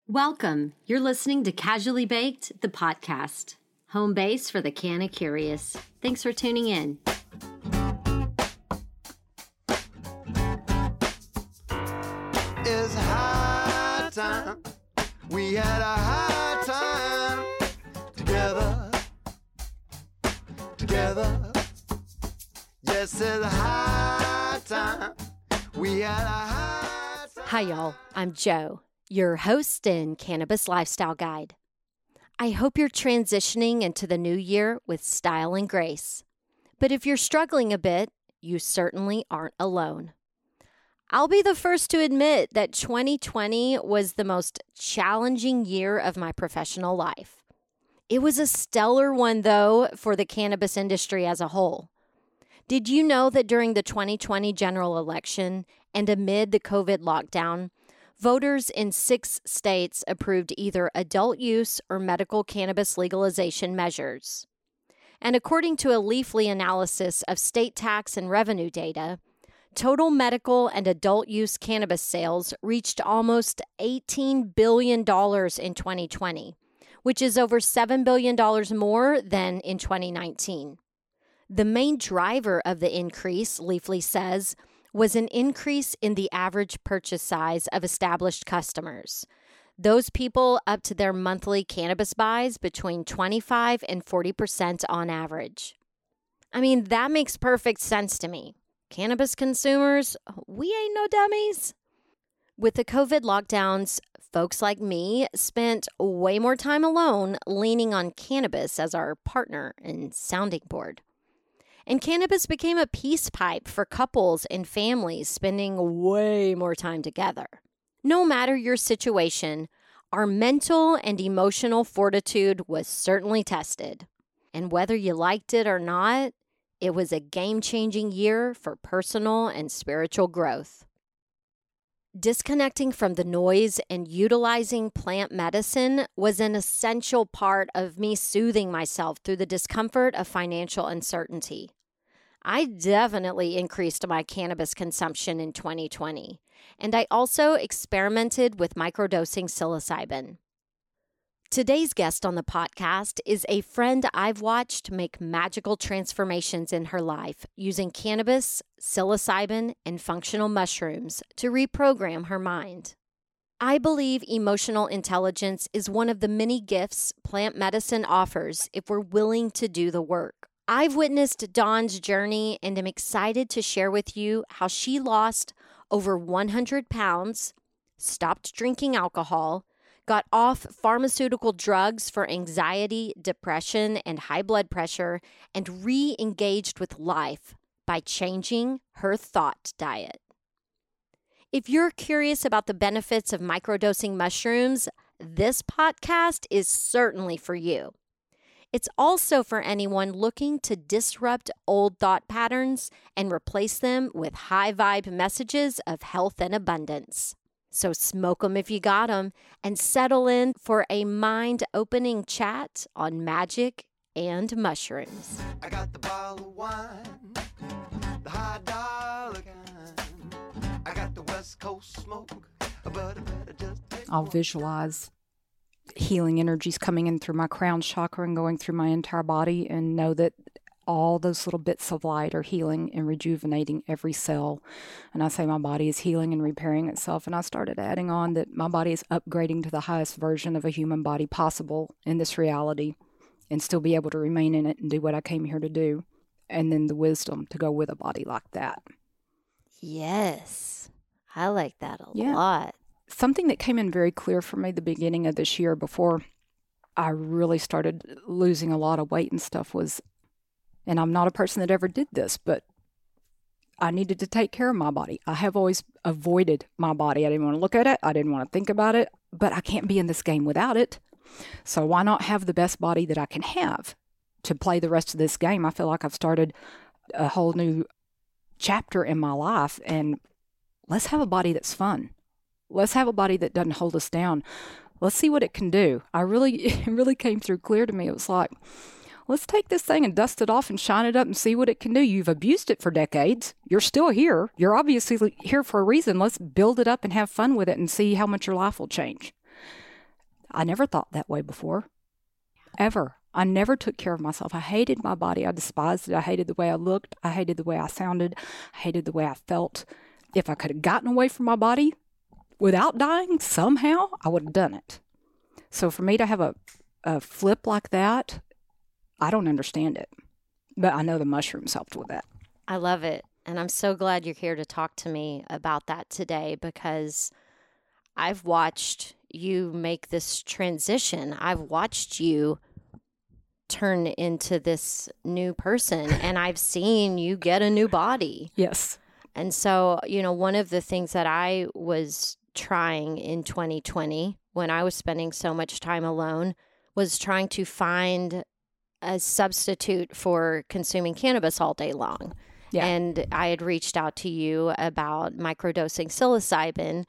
Welcome. You're listening to Casually Baked, the podcast. Home base for the Canna Curious. Thanks for tuning in. It's high time. We had a high time together. Yes, it's high time. We had a high time. Hi, y'all. I'm Jo, your host and cannabis lifestyle guide. I hope you're transitioning into the new year with style and grace. But if you're struggling a bit, you certainly aren't alone. I'll be the first to admit that 2020 was the most challenging year of my professional life. It was a stellar one, though, for the cannabis industry as a whole. Did you know that during the 2020 general election and amid the COVID lockdown, voters in 6 states approved either adult use or medical cannabis legalization measures? And according to a Leafly analysis of state tax and revenue data, total medical and adult use cannabis sales reached almost $18 billion in 2020, which is over $7 billion more than in 2019. The main driver of the increase, Leafly says, was an increase in the average purchase size of established customers. Those people up to their monthly cannabis buys between 25 and 40% on average. I mean, that makes perfect sense to me. Cannabis consumers, we ain't no dummies. With the COVID lockdowns, folks like me spent way more time alone leaning on cannabis as our partner and sounding board. And cannabis became a peace pipe for couples and families spending way more time together. No matter your situation, our mental and emotional fortitude was certainly tested. And whether you liked it or not, it was a game-changing year for personal and spiritual growth. Disconnecting from the noise and utilizing plant medicine was an essential part of me soothing myself through the discomfort of financial uncertainty. I definitely increased my cannabis consumption in 2020, and I also experimented with microdosing psilocybin. Today's guest on the podcast is a friend I've watched make magical transformations in her life using cannabis, psilocybin, and functional mushrooms to reprogram her mind. I believe emotional intelligence is one of the many gifts plant medicine offers if we're willing to do the work. I've witnessed Dawn's journey and am excited to share with you how she lost over 100 pounds, stopped drinking alcohol, got off pharmaceutical drugs for anxiety, depression, and high blood pressure, and re-engaged with life by changing her thought diet. If you're curious about the benefits of microdosing mushrooms, this podcast is certainly for you. It's also for anyone looking to disrupt old thought patterns and replace them with high-vibe messages of health and abundance. So smoke 'em if you got 'em and settle in for a mind-opening chat on magic and mushrooms. I got the bottle of wine, the high dollar kind. I got the West Coast smoke, but I better just take I'll visualize healing energies coming in through my crown chakra and going through my entire body, and know that all those little bits of light are healing and rejuvenating every cell. And I say my body is healing and repairing itself. And I started adding on that my body is upgrading to the highest version of a human body possible in this reality and still be able to remain in it and do what I came here to do. And then the wisdom to go with a body like that. Yes, I like that a lot. Something that came in very clear for me the beginning of this year before I really started losing a lot of weight and stuff was, and I'm not a person that ever did this, but I needed to take care of my body. I have always avoided my body. I didn't want to look at it. I didn't want to think about it, but I can't be in this game without it. So why not have the best body that I can have to play the rest of this game? I feel like I've started a whole new chapter in my life, and let's have a body that's fun. Let's have a body that doesn't hold us down. Let's see what it can do. It really came through clear to me. It was like, let's take this thing and dust it off and shine it up and see what it can do. You've abused it for decades. You're still here. You're obviously here for a reason. Let's build it up and have fun with it and see how much your life will change. I never thought that way before, ever. I never took care of myself. I hated my body. I despised it. I hated the way I looked. I hated the way I sounded. I hated the way I felt. If I could have gotten away from my body without dying somehow, I would have done it. So for me to have a flip like that, I don't understand it. But I know the mushrooms helped with that. I love it. And I'm so glad you're here to talk to me about that today, because I've watched you make this transition. I've watched you turn into this new person, and I've seen you get a new body. Yes. And so, one of the things that I was trying in 2020, when I was spending so much time alone, was trying to find a substitute for consuming cannabis all day long. Yeah. And I had reached out to you about microdosing psilocybin,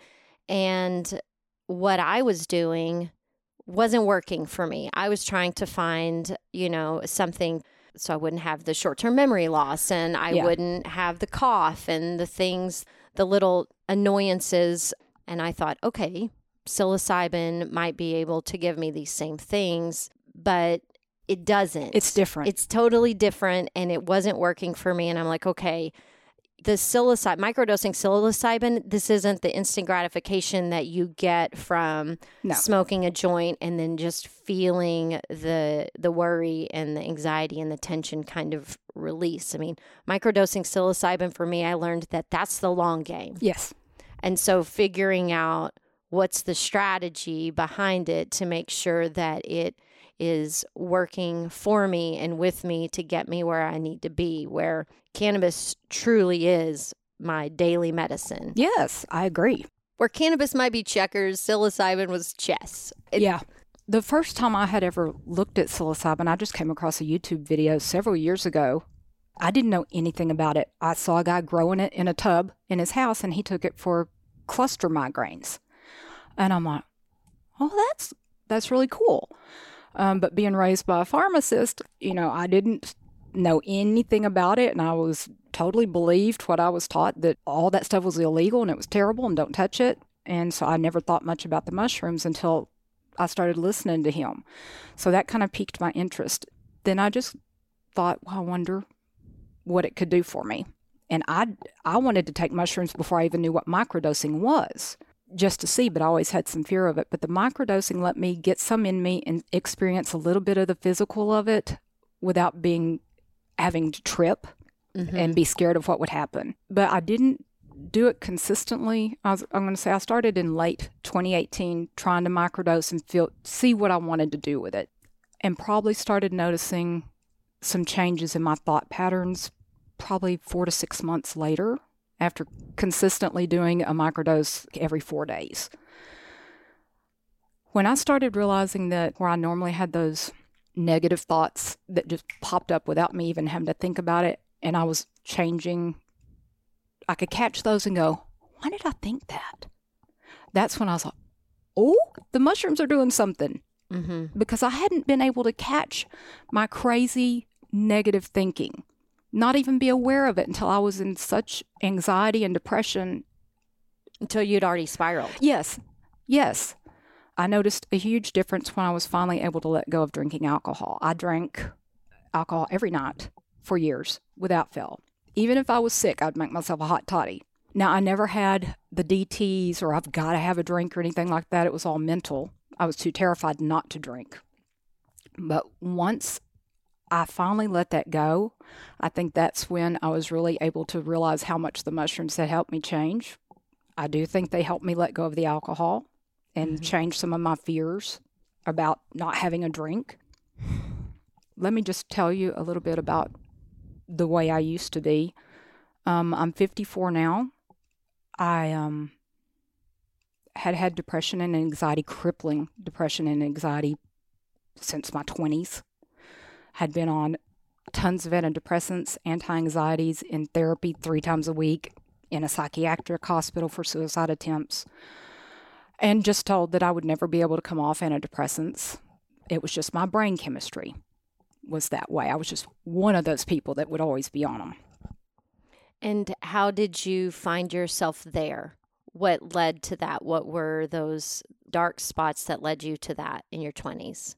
and what I was doing wasn't working for me. I was trying to find, something so I wouldn't have the short-term memory loss, and I wouldn't have the cough and the things, the little annoyances. And I thought, okay, psilocybin might be able to give me these same things, but it doesn't. It's different. It's totally different, and it wasn't working for me. And I'm like, okay, the microdosing psilocybin, this isn't the instant gratification that you get from smoking a joint and then just feeling the worry and the anxiety and the tension kind of release. I mean, microdosing psilocybin for me, I learned that that's the long game. Yes. And so figuring out what's the strategy behind it to make sure that it is working for me and with me to get me where I need to be, where cannabis truly is my daily medicine. Yes, I agree. Where cannabis might be checkers, psilocybin was chess. Yeah. The first time I had ever looked at psilocybin, I just came across a YouTube video several years ago. I didn't know anything about it. I saw a guy growing it in a tub in his house, and he took it for cluster migraines. And I'm like, oh, that's really cool. But being raised by a pharmacist, I didn't know anything about it, and I was totally believed what I was taught, that all that stuff was illegal and it was terrible and don't touch it. And so I never thought much about the mushrooms until I started listening to him. So that kind of piqued my interest. Then I just thought, well, I wonder what it could do for me. And I wanted to take mushrooms before I even knew what microdosing was, just to see, but I always had some fear of it. But the microdosing let me get some in me and experience a little bit of the physical of it without having to trip and be scared of what would happen. But I didn't do it consistently. I'm going to say I started in late 2018 trying to microdose and see what I wanted to do with it, and probably started noticing some changes in my thought patterns probably 4 to 6 months later, after consistently doing a microdose every 4 days. When I started realizing that where I normally had those negative thoughts that just popped up without me even having to think about it, and I was changing, I could catch those and go, why did I think that? That's when I was like, oh, the mushrooms are doing something. Mm-hmm. Because I hadn't been able to catch my crazy negative thinking, not even be aware of it until I was in such anxiety and depression. Until you'd already spiraled. Yes. I noticed a huge difference when I was finally able to let go of drinking alcohol. I drank alcohol every night for years without fail. Even if I was sick, I'd make myself a hot toddy. Now, I never had the DTs or I've got to have a drink or anything like that. It was all mental. I was too terrified not to drink. But once I finally let that go, I think that's when I was really able to realize how much the mushrooms had helped me change. I do think they helped me let go of the alcohol and change some of my fears about not having a drink. Let me just tell you a little bit about the way I used to be. I'm 54 now. I had depression and anxiety, crippling depression and anxiety since my 20s. Had been on tons of antidepressants, anti-anxieties, in therapy 3 times a week, in a psychiatric hospital for suicide attempts, and just told that I would never be able to come off antidepressants. It was just my brain chemistry was that way. I was just one of those people that would always be on them. And how did you find yourself there? What led to that? What were those dark spots that led you to that in your 20s?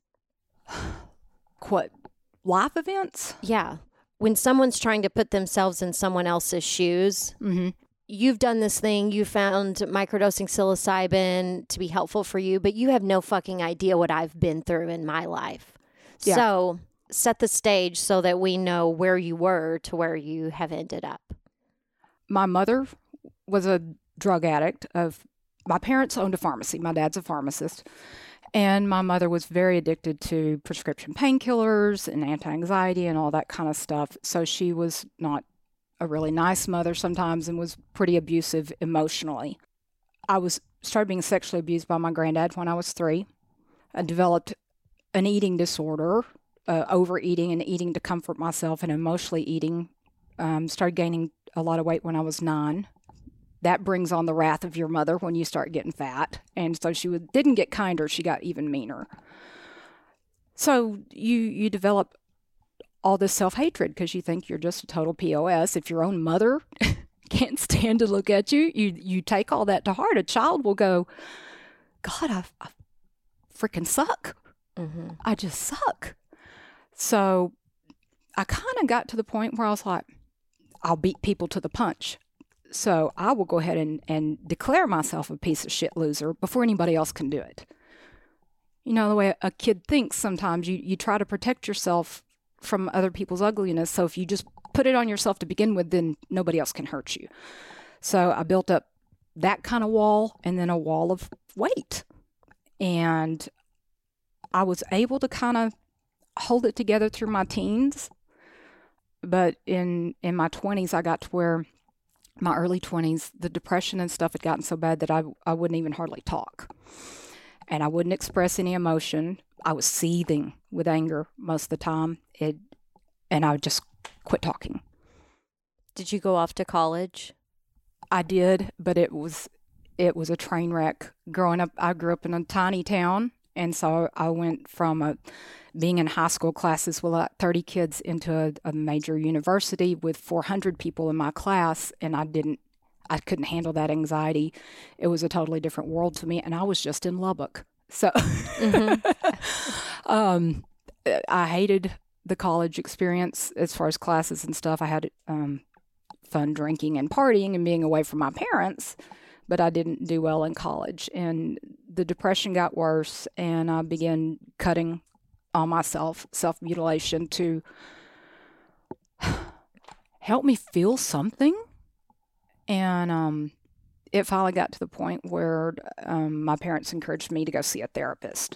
What, life events? Yeah. When someone's trying to put themselves in someone else's shoes, you've done this thing, you found microdosing psilocybin to be helpful for you, but you have no fucking idea what I've been through in my life. Yeah. So set the stage so that we know where you were to where you have ended up. My mother was a drug addict. My parents owned a pharmacy. My dad's a pharmacist. And my mother was very addicted to prescription painkillers and anti-anxiety and all that kind of stuff. So she was not a really nice mother sometimes and was pretty abusive emotionally. I started being sexually abused by my granddad when I was 3. I developed an eating disorder, overeating and eating to comfort myself and emotionally eating. Started gaining a lot of weight when I was 9. That brings on the wrath of your mother when you start getting fat. And so she didn't get kinder, she got even meaner. So you develop all this self-hatred because you think you're just a total POS. If your own mother can't stand to look at you, you take all that to heart. A child will go, God, I freaking suck. Mm-hmm. I just suck. So I kind of got to the point where I was like, I'll beat people to the punch. So I will go ahead and declare myself a piece of shit loser before anybody else can do it. You know, the way a kid thinks sometimes, you try to protect yourself from other people's ugliness. So if you just put it on yourself to begin with, then nobody else can hurt you. So I built up that kind of wall and then a wall of weight. And I was able to kind of hold it together through my teens. But in my 20s, I got to where my early 20s, the depression and stuff had gotten so bad that I wouldn't even hardly talk. And I wouldn't express any emotion. I was seething with anger most of the time. And I would just quit talking. Did you go off to college? I did, but it was a train wreck. Growing up, I grew up in a tiny town. And so I went from being in high school classes with like 30 kids into a major university with 400 people in my class. And I couldn't handle that anxiety. It was a totally different world to me. And I was just in Lubbock. So I hated the college experience as far as classes and stuff. I had fun drinking and partying and being away from my parents, but I didn't do well in college. And the depression got worse, and I began cutting on myself, self-mutilation, to help me feel something. And it finally got to the point where my parents encouraged me to go see a therapist.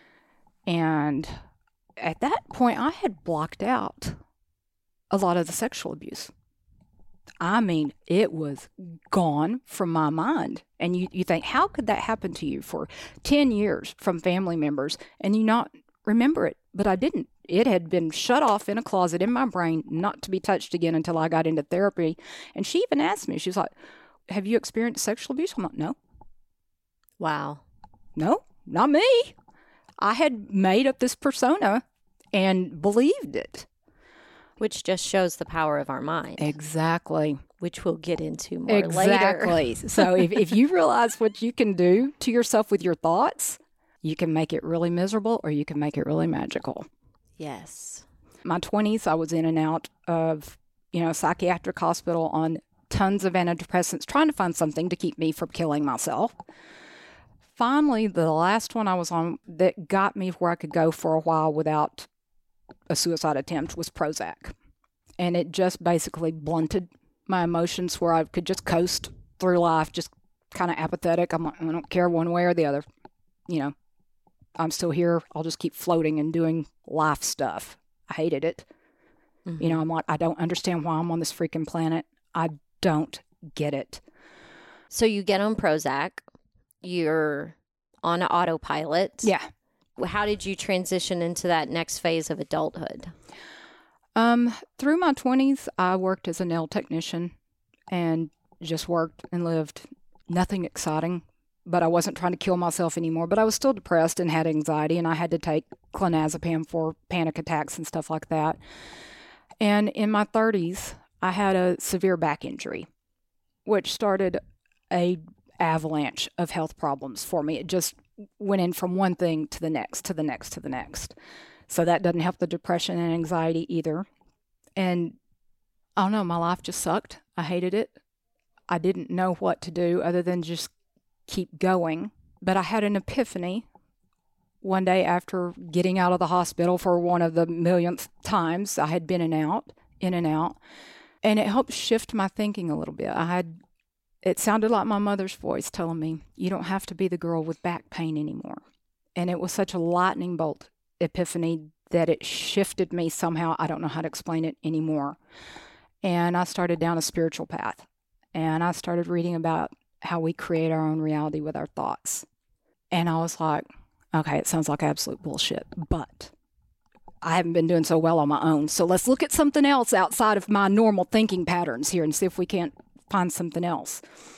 And at that point, I had blocked out a lot of the sexual abuse. I mean, it was gone from my mind. And you think, how could that happen to you for 10 years from family members and you not remember it? But I didn't. It had been shut off in a closet in my brain, not to be touched again until I got into therapy. And she even asked me, she was like, have you experienced sexual abuse? I'm like, no. Wow. No, not me. I had made up this persona and believed it. Which just shows the power of our mind. Exactly. Which we'll get into more later. Exactly. So if you realize what you can do to yourself with your thoughts, you can make it really miserable or you can make it really magical. Yes. My 20s, I was in and out of, psychiatric hospital on tons of antidepressants, trying to find something to keep me from killing myself. Finally, the last one I was on that got me where I could go for a while without a suicide attempt was Prozac. And it just basically blunted my emotions where I could just coast through life, just kind of apathetic. I'm like, I don't care one way or the other. I'm still here. I'll just keep floating and doing life stuff. I hated it. Mm-hmm. I'm like, I don't understand why I'm on this freaking planet. I don't get it. So you get on Prozac. You're on an autopilot. Yeah. How did you transition into that next phase of adulthood? Through my 20s, I worked as a nail technician and just worked and lived. Nothing exciting, but I wasn't trying to kill myself anymore. But I was still depressed and had anxiety, and I had to take clonazepam for panic attacks and stuff like that. And in my 30s, I had a severe back injury, which started a avalanche of health problems for me. It just went in from one thing to the next, to the next, to the next. So that doesn't help the depression and anxiety either. And I don't know, my life just sucked. I hated it. I didn't know what to do other than just keep going. But I had an epiphany one day after getting out of the hospital for one of the millionth times I had been in and out. And it helped shift my thinking a little bit. It sounded like my mother's voice telling me, you don't have to be the girl with back pain anymore. And it was such a lightning bolt epiphany that it shifted me somehow. I don't know how to explain it anymore. And I started down a spiritual path. And I started reading about how we create our own reality with our thoughts. And I was like, okay, it sounds like absolute bullshit, but I haven't been doing so well on my own. So let's look at something else outside of my normal thinking patterns here and see if we can't find something else.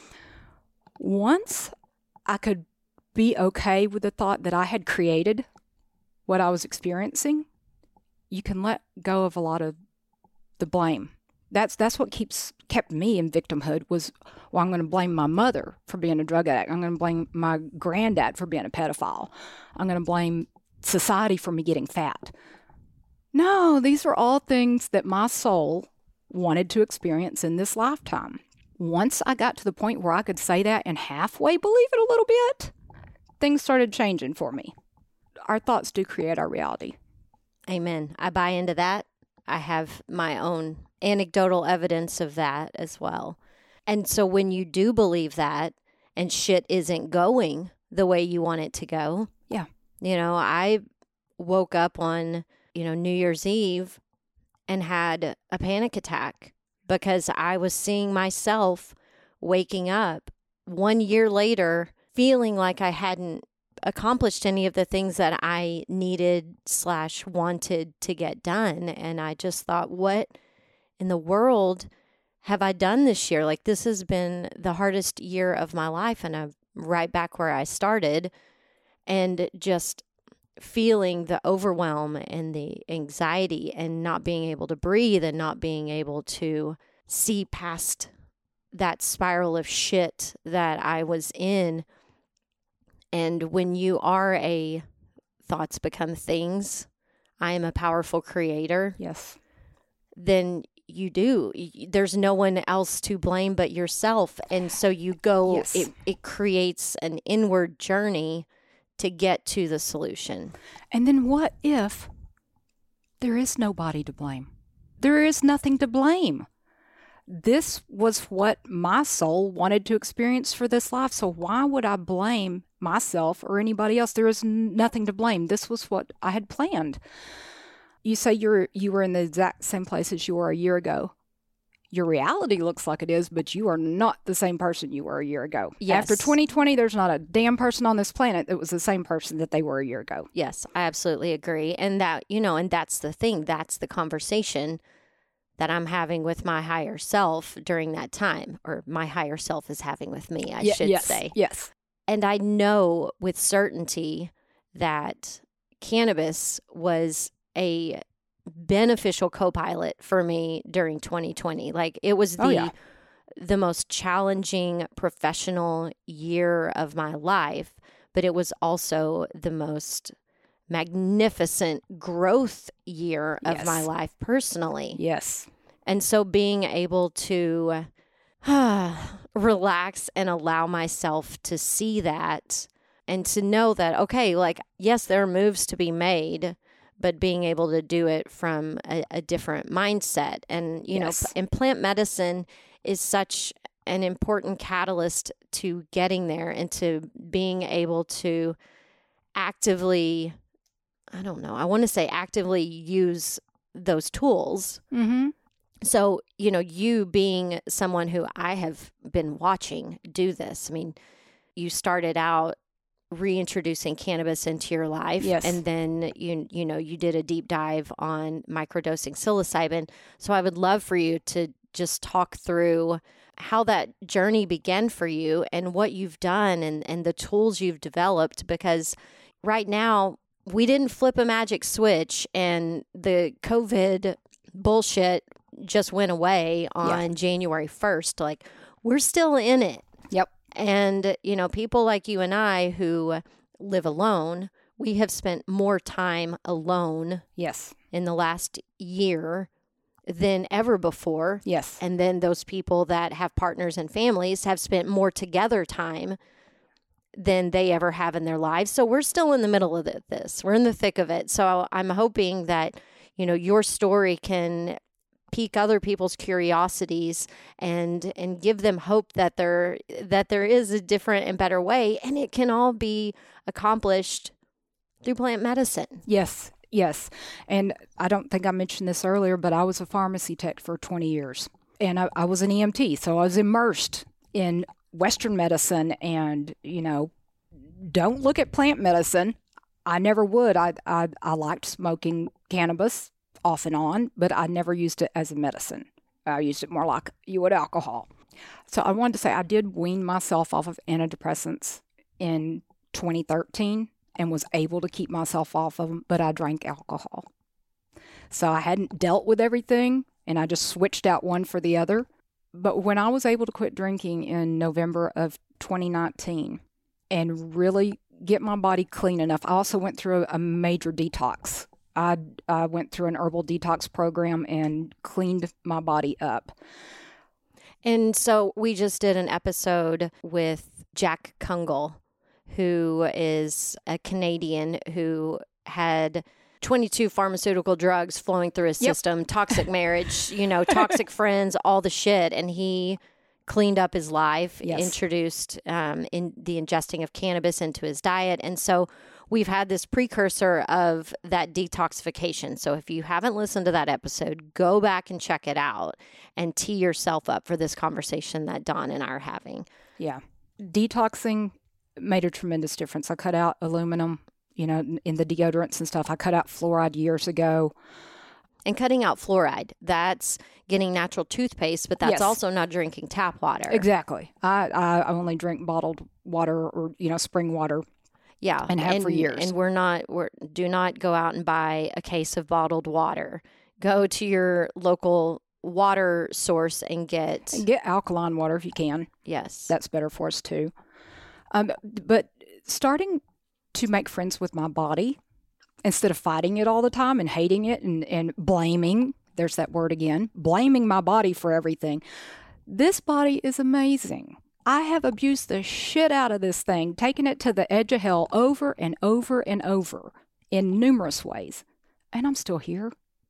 Once I could be okay with the thought that I had created what I was experiencing, you can let go of a lot of the blame. That's what kept me in victimhood was, well, I'm going to blame my mother for being a drug addict. I'm going to blame my granddad for being a pedophile. I'm going to blame society for me getting fat. No, these are all things that my soul wanted to experience in this lifetime. Once I got to the point where I could say that and halfway believe it a little bit, things started changing for me. Our thoughts do create our reality. Amen. I buy into that. I have my own anecdotal evidence of that as well. And so when you do believe that and shit isn't going the way you want it to go. Yeah. I woke up on, New Year's Eve and had a panic attack because I was seeing myself waking up 1 year later feeling like I hadn't accomplished any of the things that I needed/wanted to get done. And I just thought, what in the world have I done this year? Like, this has been the hardest year of my life, and I'm right back where I started, and just feeling the overwhelm and the anxiety and not being able to breathe and not being able to see past that spiral of shit that I was in. And when you are thoughts become things, I am a powerful creator. Yes. Then you do. There's no one else to blame but yourself. And so you go, yes. It creates an inward journey to get to the solution. And then what if there is nobody to blame? There is nothing to blame. This was what my soul wanted to experience for this life. So why would I blame myself or anybody else? There is nothing to blame. This was what I had planned. You say you were in the exact same place as you were a year ago. Your reality looks like it is, but you are not the same person you were a year ago. Yes. After 2020, there's not a damn person on this planet that was the same person that they were a year ago. Yes, I absolutely agree. And that, and that's the thing. That's the conversation that I'm having with my higher self during that time, or my higher self is having with me, I should say. Yes. And I know with certainty that cannabis was a beneficial co-pilot for me during 2020. Like, it was the most challenging professional year of my life, but it was also the most magnificent growth year of my life personally. Yes. And so being able to relax and allow myself to see that and to know that, okay, like, yes, there are moves to be made, but being able to do it from a different mindset. And, and plant medicine is such an important catalyst to getting there and to being able to actively, actively use those tools. Mm-hmm. So, you being someone who I have been watching do this, I mean, you started out reintroducing cannabis into your life. Yes. And then, you did a deep dive on microdosing psilocybin. So I would love for you to just talk through how that journey began for you and what you've done and the tools you've developed, because right now we didn't flip a magic switch and the COVID bullshit just went away on January 1st. Like, we're still in it. Yep. And, people like you and I who live alone, we have spent more time alone Yes. in the last year than ever before. Yes. And then those people that have partners and families have spent more together time than they ever have in their lives. So we're still in the middle of this. We're in the thick of it. So I'm hoping that, your story can pique other people's curiosities and give them hope that there is a different and better way, and it can all be accomplished through plant medicine. Yes. Yes. And I don't think I mentioned this earlier, but I was a pharmacy tech for 20 years. And I was an EMT, so I was immersed in Western medicine and, don't look at plant medicine. I never would. I liked smoking cannabis off and on, but I never used it as a medicine. I used it more like you would alcohol. So I wanted to say I did wean myself off of antidepressants in 2013 and was able to keep myself off of them, but I drank alcohol. So I hadn't dealt with everything, and I just switched out one for the other. But when I was able to quit drinking in November of 2019 and really get my body clean enough, I also went through a major detox. I went through an herbal detox program and cleaned my body up. And so we just did an episode with Jack Kungle, who is a Canadian who had 22 pharmaceutical drugs flowing through his system, toxic marriage, toxic friends, all the shit. And he cleaned up his life, introduced in the ingesting of cannabis into his diet. And so we've had this precursor of that detoxification. So if you haven't listened to that episode, go back and check it out and tee yourself up for this conversation that Dawn and I are having. Yeah. Detoxing made a tremendous difference. I cut out aluminum, in the deodorants and stuff. I cut out fluoride years ago. And cutting out fluoride, that's getting natural toothpaste, but that's also not drinking tap water. Exactly. I only drink bottled water or, spring water. Yeah. And have for years. And do not go out and buy a case of bottled water. Go to your local water source and get alkaline water if you can. Yes. That's better for us too. But starting to make friends with my body instead of fighting it all the time and hating it and blaming, there's that word again, blaming my body for everything. This body is amazing. I have abused the shit out of this thing, taken it to the edge of hell over and over and over in numerous ways. And I'm still here.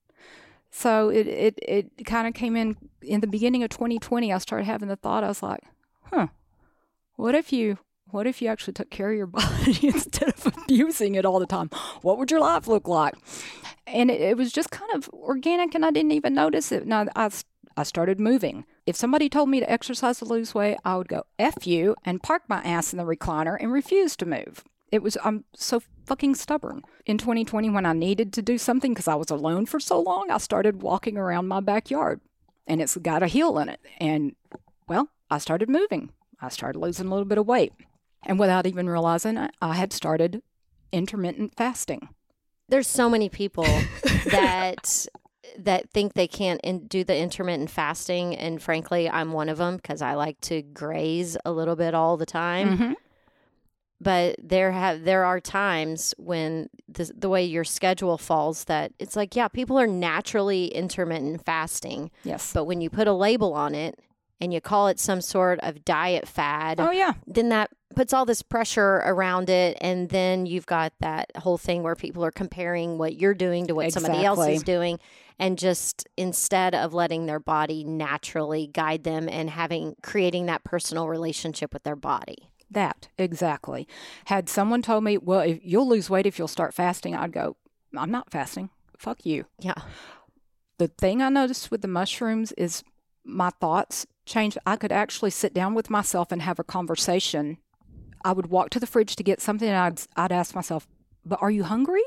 So it kind of came in the beginning of 2020. I started having the thought, I was like, what if you actually took care of your body instead of abusing it all the time? What would your life look like? And it was just kind of organic, and I didn't even notice it. Now, I started moving. If somebody told me to exercise to lose weight, I would go, F you, and park my ass in the recliner and refuse to move. I'm so fucking stubborn. In 2020, when I needed to do something because I was alone for so long, I started walking around my backyard, and it's got a hill in it. And, well, I started moving. I started losing a little bit of weight. And without even realizing it, I had started intermittent fasting. There's so many people that think they can't do the intermittent fasting. And frankly, I'm one of them because I like to graze a little bit all the time. Mm-hmm. But there are times when the way your schedule falls that it's like, yeah, people are naturally intermittent fasting. Yes. But when you put a label on it and you call it some sort of diet fad, then that puts all this pressure around it. And then you've got that whole thing where people are comparing what you're doing to what somebody else is doing. And just instead of letting their body naturally guide them and creating that personal relationship with their body. That, exactly. Had someone told me, well, if you'll lose weight if you'll start fasting, I'd go, I'm not fasting. Fuck you. Yeah. The thing I noticed with the mushrooms is my thoughts changed. I could actually sit down with myself and have a conversation. I would walk to the fridge to get something, and I'd ask myself, but are you hungry?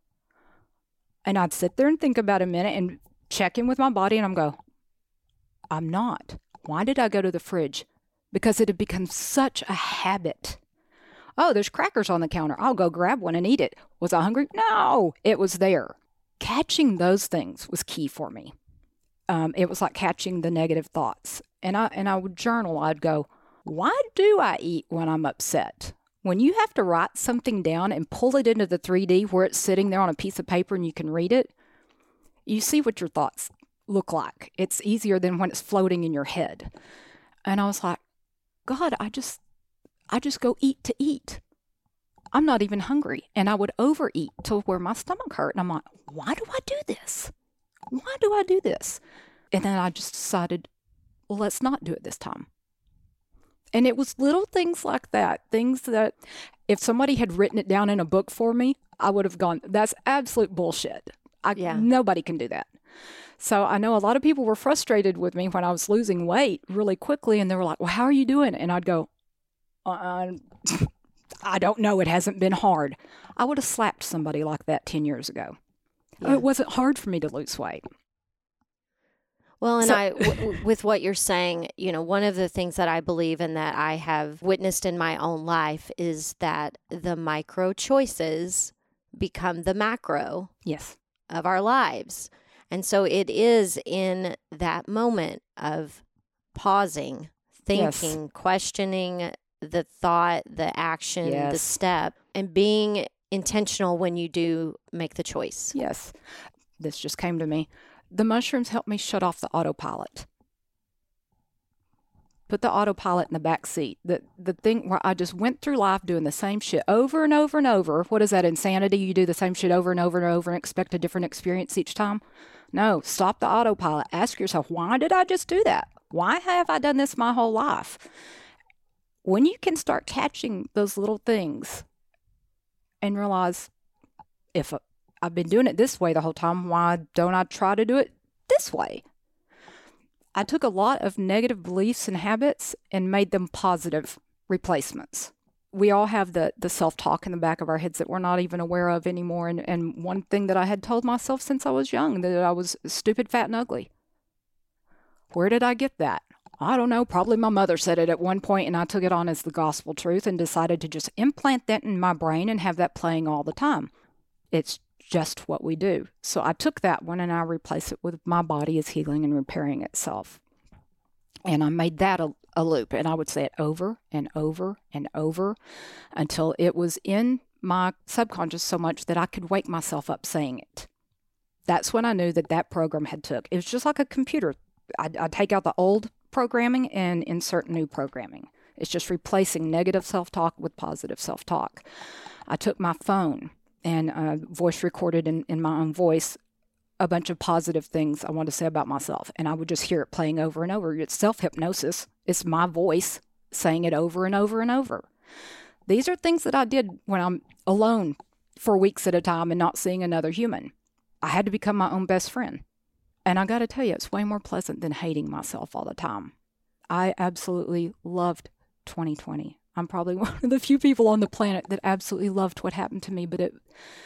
And I'd sit there and think about a minute and check in with my body, and I'm go, I'm not. Why did I go to the fridge? Because it had become such a habit. Oh, there's crackers on the counter. I'll go grab one and eat it. Was I hungry? No, it was there. Catching those things was key for me. It was like catching the negative thoughts. And I would journal. I'd go, why do I eat when I'm upset? When you have to write something down and pull it into the 3D where it's sitting there on a piece of paper and you can read it, you see what your thoughts look like. It's easier than when it's floating in your head. And I was like, God, I just go eat to eat. I'm not even hungry. And I would overeat till where my stomach hurt. And I'm like, why do I do this? Why do I do this? And then I just decided, well, let's not do it this time. And it was little things like that, things that if somebody had written it down in a book for me, I would have gone, that's absolute bullshit. Nobody can do that. So I know a lot of people were frustrated with me when I was losing weight really quickly. And they were like, well, how are you doing? And I'd go, I don't know. It hasn't been hard. I would have slapped somebody like that 10 years ago. Yeah. It wasn't hard for me to lose weight. Well, and with what you're saying, one of the things that I believe in that I have witnessed in my own life is that the micro choices become the macro of our lives. And so it is in that moment of pausing, thinking, questioning the thought, the action, the step, and being intentional when you do make the choice. Yes. This just came to me. The mushrooms helped me shut off the autopilot. Put the autopilot in the back seat. The thing where I just went through life doing the same shit over and over and over. What is that, insanity? You do the same shit over and over and over and expect a different experience each time? No, stop the autopilot. Ask yourself, why did I just do that? Why have I done this my whole life? When you can start catching those little things and realize, if I've been doing it this way the whole time, why don't I try to do it this way? I took a lot of negative beliefs and habits and made them positive replacements. We all have the self-talk in the back of our heads that we're not even aware of anymore. And one thing that I had told myself since I was young, that I was stupid, fat, and ugly. Where did I get that? I don't know. Probably my mother said it at one point, and I took it on as the gospel truth and decided to just implant that in my brain and have that playing all the time. It's just what we do. So I took that one and I replaced it with my body is healing and repairing itself. And I made that a loop, and I would say it over and over and over until it was in my subconscious so much that I could wake myself up saying it. That's when I knew that program had took. It was just like a computer. I'd take out the old programming and insert new programming. It's just replacing negative self-talk with positive self-talk. I took my phone and voice recorded in my own voice a bunch of positive things I want to say about myself. And I would just hear it playing over and over. It's self-hypnosis. It's my voice saying it over and over and over. These are things that I did when I'm alone for weeks at a time and not seeing another human. I had to become my own best friend. And I got to tell you, it's way more pleasant than hating myself all the time. I absolutely loved 2020. I'm probably one of the few people on the planet that absolutely loved what happened to me, but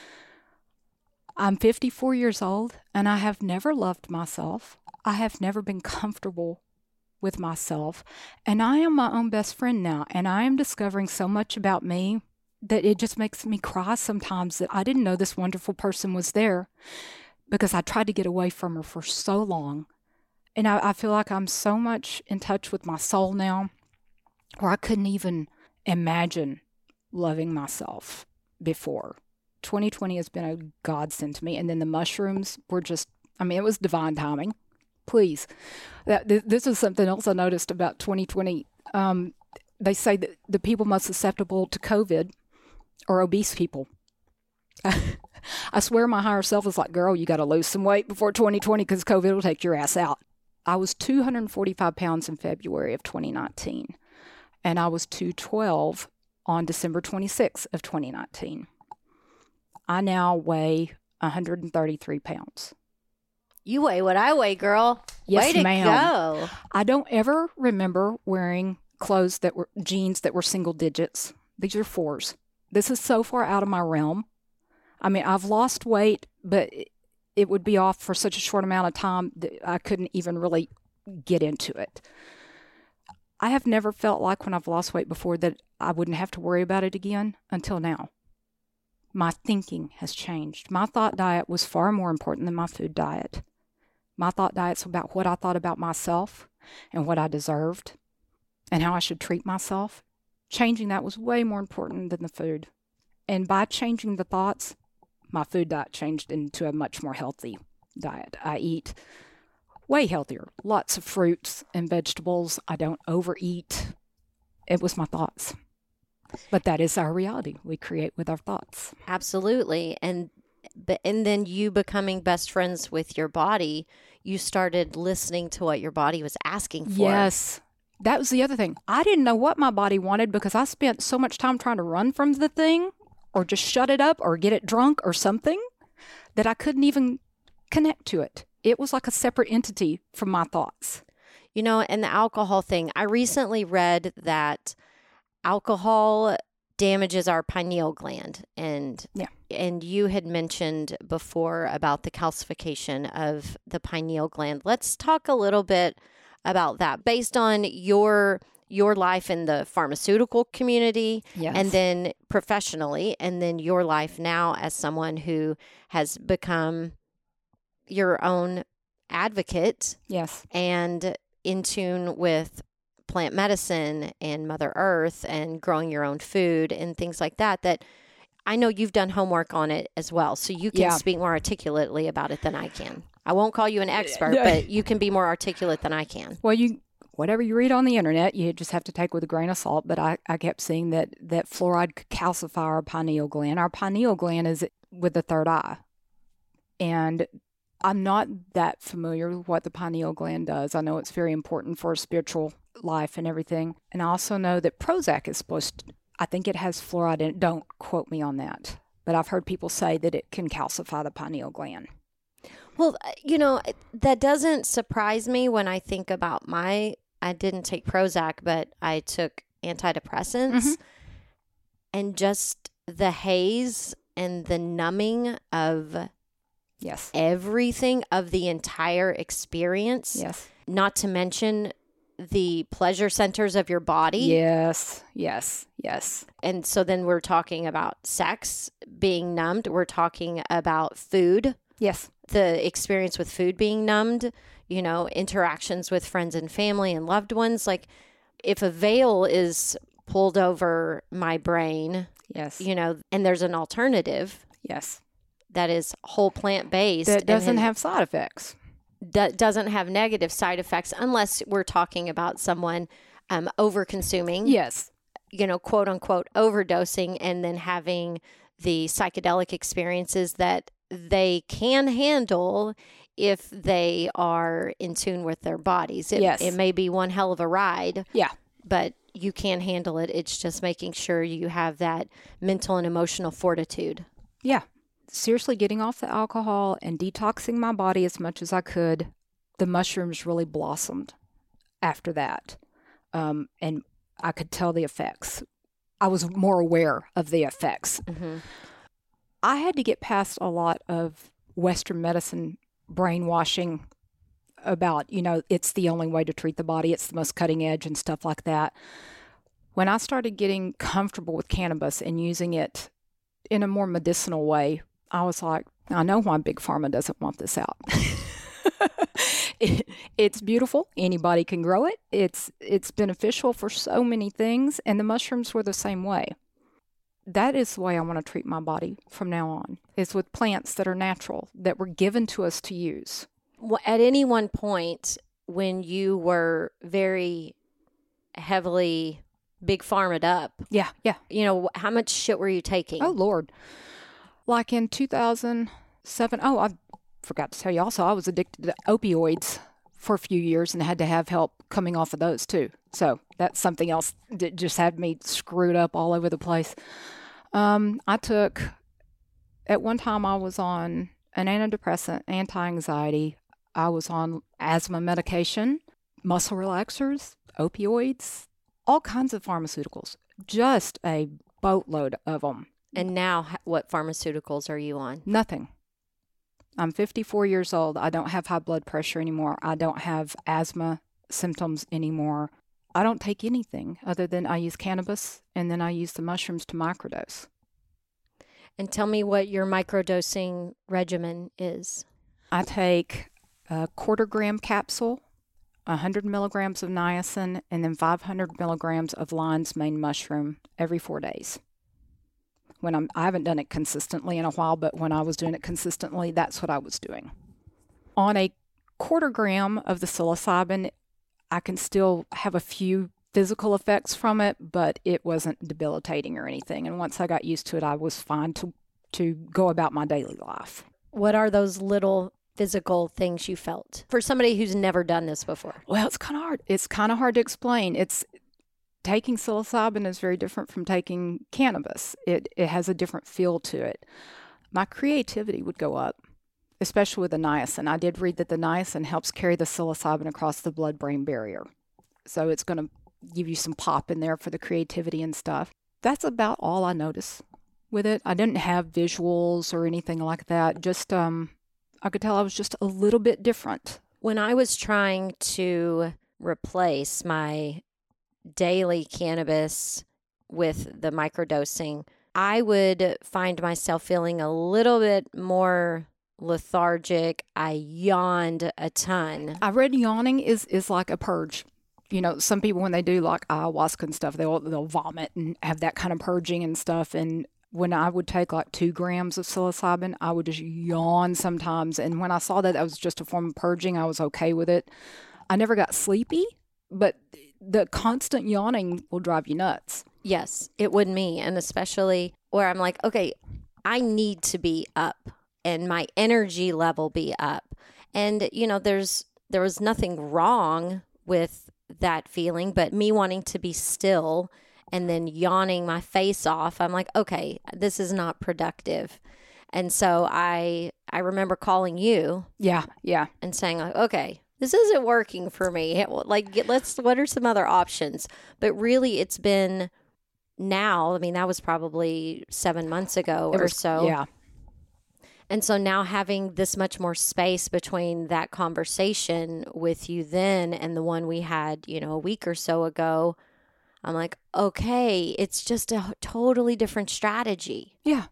I'm 54 years old, and I have never loved myself. I have never been comfortable with myself, and I am my own best friend now, and I am discovering so much about me that it just makes me cry sometimes that I didn't know this wonderful person was there because I tried to get away from her for so long. And I feel like I'm so much in touch with my soul now where I couldn't even imagine loving myself before. 2020 has been a godsend to me. And then the mushrooms were just, it was divine timing. Please. This is something else I noticed about 2020. They say that the people most susceptible to COVID are obese people. I swear my higher self is like, girl, you got to lose some weight before 2020 because COVID will take your ass out. I was 245 pounds in February of 2019, and I was 212 on December 26th of 2019. I now weigh 133 pounds. You weigh what I weigh, girl. Yes, Way ma'am. to go. I don't ever remember wearing clothes jeans that were single digits. These are 4s. This is so far out of my realm. I've lost weight, but it would be off for such a short amount of time that I couldn't even really get into it. I have never felt like when I've lost weight before that I wouldn't have to worry about it again until now. My thinking has changed. My thought diet was far more important than my food diet. My thought diet's about what I thought about myself and what I deserved and how I should treat myself, changing that was way more important than the food. And by changing the thoughts, my food diet changed into a much more healthy diet. I eat way healthier, lots of fruits and vegetables. I don't overeat. It was my thoughts. But that is our reality we create with our thoughts. Absolutely. And then you becoming best friends with your body, you started listening to what your body was asking for. Yes. That was the other thing. I didn't know what my body wanted because I spent so much time trying to run from the thing or just shut it up or get it drunk or something that I couldn't even connect to it. It was like a separate entity from my thoughts. You know, and the alcohol thing, I recently read that alcohol damages our pineal gland. And you had mentioned before about the calcification of the pineal gland. Let's talk a little bit about that based on your life in the pharmaceutical community, Yes. and then professionally, and then your life now as someone who has become your own advocate Yes. and in tune with plant medicine and Mother Earth and growing your own food and things like that, that I know you've done homework on it as well. So you can speak more articulately about it than I can. I won't call you an expert, but you can be more articulate than I can. Well, whatever you read on the internet, you just have to take with a grain of salt. But I kept seeing that fluoride could calcify our pineal gland. Our pineal gland is with the third eye. And I'm not that familiar with what the pineal gland does. I know it's very important for spiritual life and everything. And I also know that Prozac is I think it has fluoride in it. Don't quote me on that. But I've heard people say that it can calcify the pineal gland. Well, you know, that doesn't surprise me when I think about I didn't take Prozac, but I took antidepressants. Mm-hmm. And just the haze and the numbing of Yes. everything, of the entire experience. Yes. Not to mention the pleasure centers of your body. Yes. Yes. Yes. And so then we're talking about sex being numbed. We're talking about food, Yes. the experience with food being numbed, you know, interactions with friends and family and loved ones. Like if a veil is pulled over my brain, Yes. you know, and there's an alternative Yes. that is whole plant-based. That doesn't and have side effects. that doesn't have negative side effects unless we're talking about someone over-consuming, Yes. you know, quote unquote overdosing, and then having the psychedelic experiences that they can handle if they are in tune with their bodies. Yes. It may be one hell of a ride, Yeah. but you can handle it. It's just making sure you have that mental and emotional fortitude. Yeah. Seriously, getting off the alcohol and detoxing my body as much as I could, the mushrooms really blossomed after that. And I could tell the effects. I was more aware of the effects. Mm-hmm. I had to get past a lot of Western medicine brainwashing about, you know, it's the only way to treat the body. It's the most cutting edge and stuff like that. When I started getting comfortable with cannabis and using it in a more medicinal way, I was like, I know why Big Pharma doesn't want this out. It's beautiful. Anybody can grow it. It's beneficial for so many things. And the mushrooms were the same way. That is the way I want to treat my body from now on, is with plants that are natural, that were given to us to use. Well, at any one point when you were very heavily Big Pharma'd up, Yeah. you know, how much shit were you taking? Oh, Lord. Like in 2007, I forgot to tell you also, I was addicted to opioids for a few years and had to have help coming off of those too. So that's something else that just had me screwed up all over the place. At one time I was on an antidepressant, anti-anxiety. I was on asthma medication, muscle relaxers, opioids, all kinds of pharmaceuticals, just a boatload of them. And now what pharmaceuticals are you on? Nothing. I'm 54 years old. I don't have high blood pressure anymore. I don't have asthma symptoms anymore. I don't take anything other than I use cannabis and then I use the mushrooms to microdose. And tell me what your microdosing regimen is. I take a 1/4 gram capsule 100 milligrams of niacin, and then 500 milligrams of lion's mane mushroom every 4 days. I haven't done it consistently in a while, but when I was doing it consistently, that's what I was doing. On a quarter gram of the psilocybin, I can still have a few physical effects from it, but it wasn't debilitating or anything. And once I got used to it, I was fine to go about my daily life. What are those little physical things you felt for somebody who's never done this before? Well, it's kind of hard. It's kind of hard to explain. Taking psilocybin is very different from taking cannabis. It has a different feel to it. My creativity would go up, especially with the niacin. I did read that the niacin helps carry the psilocybin across the blood-brain barrier. So it's going to give you some pop in there for the creativity and stuff. That's about all I noticed with it. I didn't have visuals or anything like that. Just, I could tell I was just a little bit different. When I was trying to replace my daily cannabis with the microdosing, I would find myself feeling a little bit more lethargic. I yawned a ton. I read yawning is like a purge. You know, some people, when they do like ayahuasca and stuff, they'll vomit and have that kind of purging and stuff. And when I would take like 2 grams of psilocybin, I would just yawn sometimes. And when I saw that was just a form of purging, I was okay with it. I never got sleepy, but the constant yawning will drive you nuts. Yes, it would me. And especially where I'm like, okay, I need to be up and my energy level be up. And, you know, there was nothing wrong with that feeling, but me wanting to be still and then yawning my face off, I'm like, okay, this is not productive. And so I remember calling you. Yeah. And saying, like, okay, this isn't working for me. Like, what are some other options? But really, it's been now, I mean, that was probably 7 months ago or so. Yeah. And so now having this much more space between that conversation with you then and the one we had, you know, a week or so ago, I'm like, okay, it's just a totally different strategy. Yeah.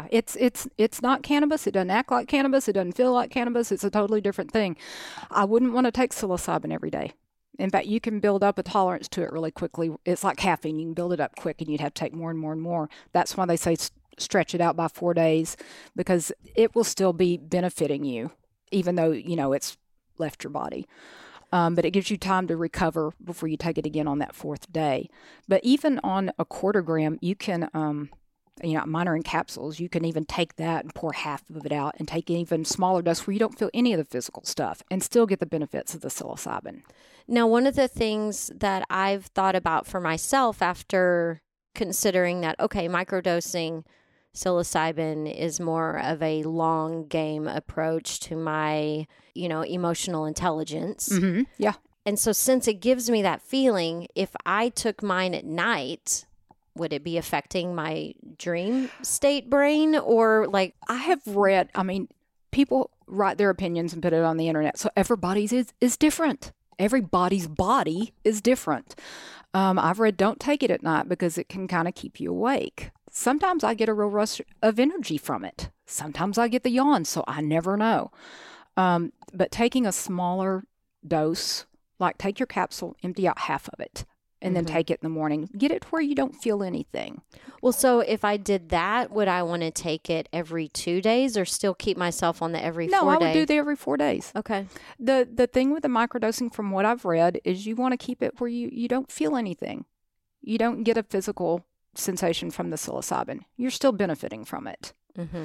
It's not cannabis. It doesn't act like cannabis. It doesn't feel like cannabis. It's a totally different thing. I wouldn't want to take psilocybin every day. In fact, you can build up a tolerance to it really quickly. It's like caffeine. You can build it up quick and you'd have to take more and more and more. That's why they say stretch it out by 4 days, because it will still be benefiting you, even though, you know, it's left your body. But it gives you time to recover before you take it again on that 4th day. But even on a quarter gram, you can, mine are in capsules. You can even take that and pour half of it out and take an even smaller dose where you don't feel any of the physical stuff and still get the benefits of the psilocybin. Now, one of the things that I've thought about for myself after considering that, okay, microdosing psilocybin is more of a long game approach to my, emotional intelligence. Mm-hmm. Yeah. And so since it gives me that feeling, if I took mine at night, would it be affecting my dream state brain? Or like, I have read, people write their opinions and put it on the internet. So everybody's is different. Everybody's body is different. I've read don't take it at night because it can kind of keep you awake. Sometimes I get a real rush of energy from it. Sometimes I get the yawn, so I never know. But taking a smaller dose, like take your capsule, empty out half of it, and then take it in the morning. Get it where you don't feel anything. Well, so if I did that, would I want to take it every 2 days or still keep myself on the every 4 days? No, I would do the every 4 days. Okay. The thing with the microdosing from what I've read is you want to keep it where you don't feel anything. You don't get a physical sensation from the psilocybin. You're still benefiting from it. Mm-hmm.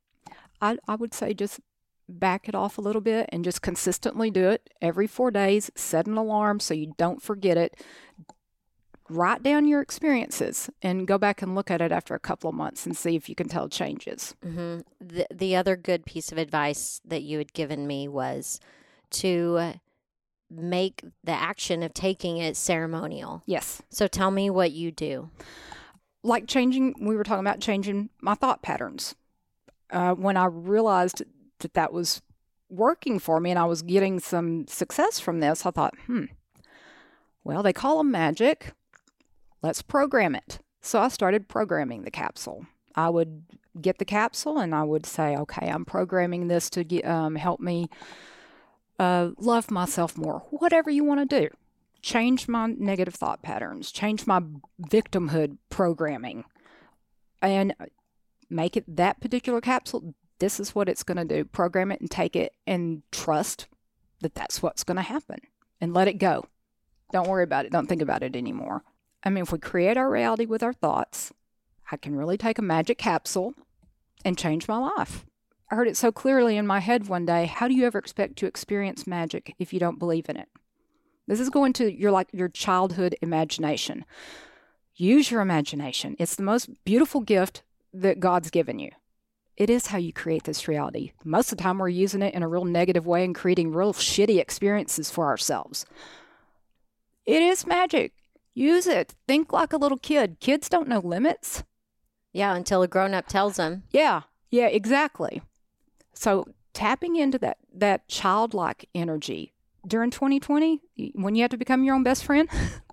I would say just back it off a little bit and just consistently do it every 4 days. Set an alarm so you don't forget it. Write down your experiences and go back and look at it after a couple of months and see if you can tell changes. Mm-hmm. The other good piece of advice that you had given me was to make the action of taking it ceremonial. Yes. So tell me what you do. Like we were talking about changing my thought patterns. When I realized that was working for me and I was getting some success from this, I thought, well, they call them magic. Let's program it. So I started programming the capsule. I would get the capsule and I would say, okay, I'm programming this to help me love myself more, whatever you want to do. Change my negative thought patterns, change my victimhood programming, and make it that particular capsule. This is what it's going to do. Program it and take it and trust that that's what's going to happen and let it go. Don't worry about it. Don't think about it anymore. I mean, if we create our reality with our thoughts, I can really take a magic capsule and change my life. I heard it so clearly in my head one day. How do you ever expect to experience magic if you don't believe in it? This is going to your childhood imagination. Use your imagination. It's the most beautiful gift that God's given you. It is how you create this reality. Most of the time we're using it in a real negative way and creating real shitty experiences for ourselves. It is magic. Use it. Think like a little kid. Kids don't know limits. Yeah, until a grown-up tells them. Yeah, exactly. So tapping into that childlike energy during 2020, when you had to become your own best friend,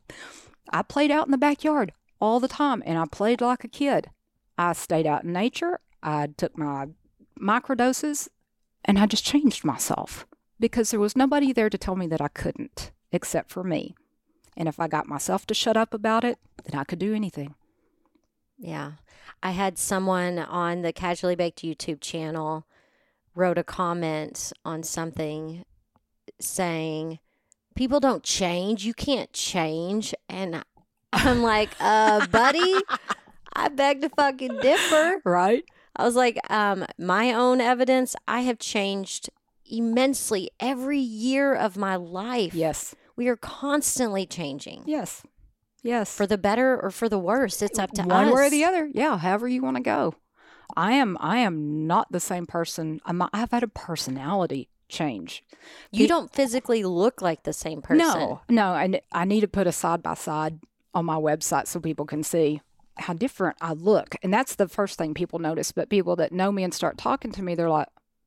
I played out in the backyard all the time, and I played like a kid. I stayed out in nature. I took my microdoses, and I just changed myself because there was nobody there to tell me that I couldn't, except for me. And if I got myself to shut up about it, then I could do anything. Yeah. I had someone on the Casually Baked YouTube channel wrote a comment on something saying, people don't change. You can't change. And I'm like, buddy, I beg to fucking differ. Right? I was like, my own evidence, I have changed immensely every year of my life. Yes. We are constantly changing. Yes. For the better or for the worse. It's up to us. One way or the other. Yeah, however you want to go. I am not the same person. I've had a personality change. You don't physically look like the same person. No. And I need to put a side by side on my website so people can see how different I look. And that's the first thing people notice. But people that know me and start talking to me, they're like,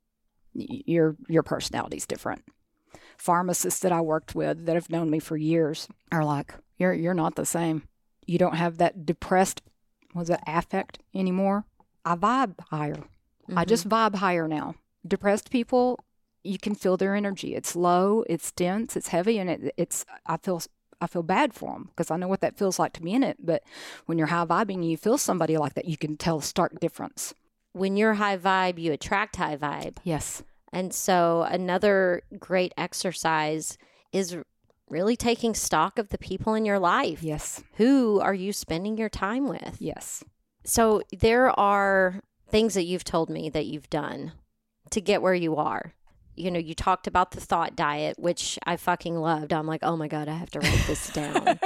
your personality's different. Pharmacists that I worked with that have known me for years are like, you're not the same. You don't have that depressed, affect anymore. I vibe higher. I just vibe higher now. Depressed people, you can feel their energy. It's low, it's dense, it's heavy, and I feel bad for them because I know what that feels like to be in it. But when you're high vibing, you feel somebody like that, you can tell a stark difference. When you're high vibe, you attract high vibe. Yes. And so another great exercise is really taking stock of the people in your life. Yes. Who are you spending your time with? Yes. So there are things that you've told me that you've done to get where you are. You know, you talked about the thought diet, which I fucking loved. I'm like, oh my God, I have to write this down.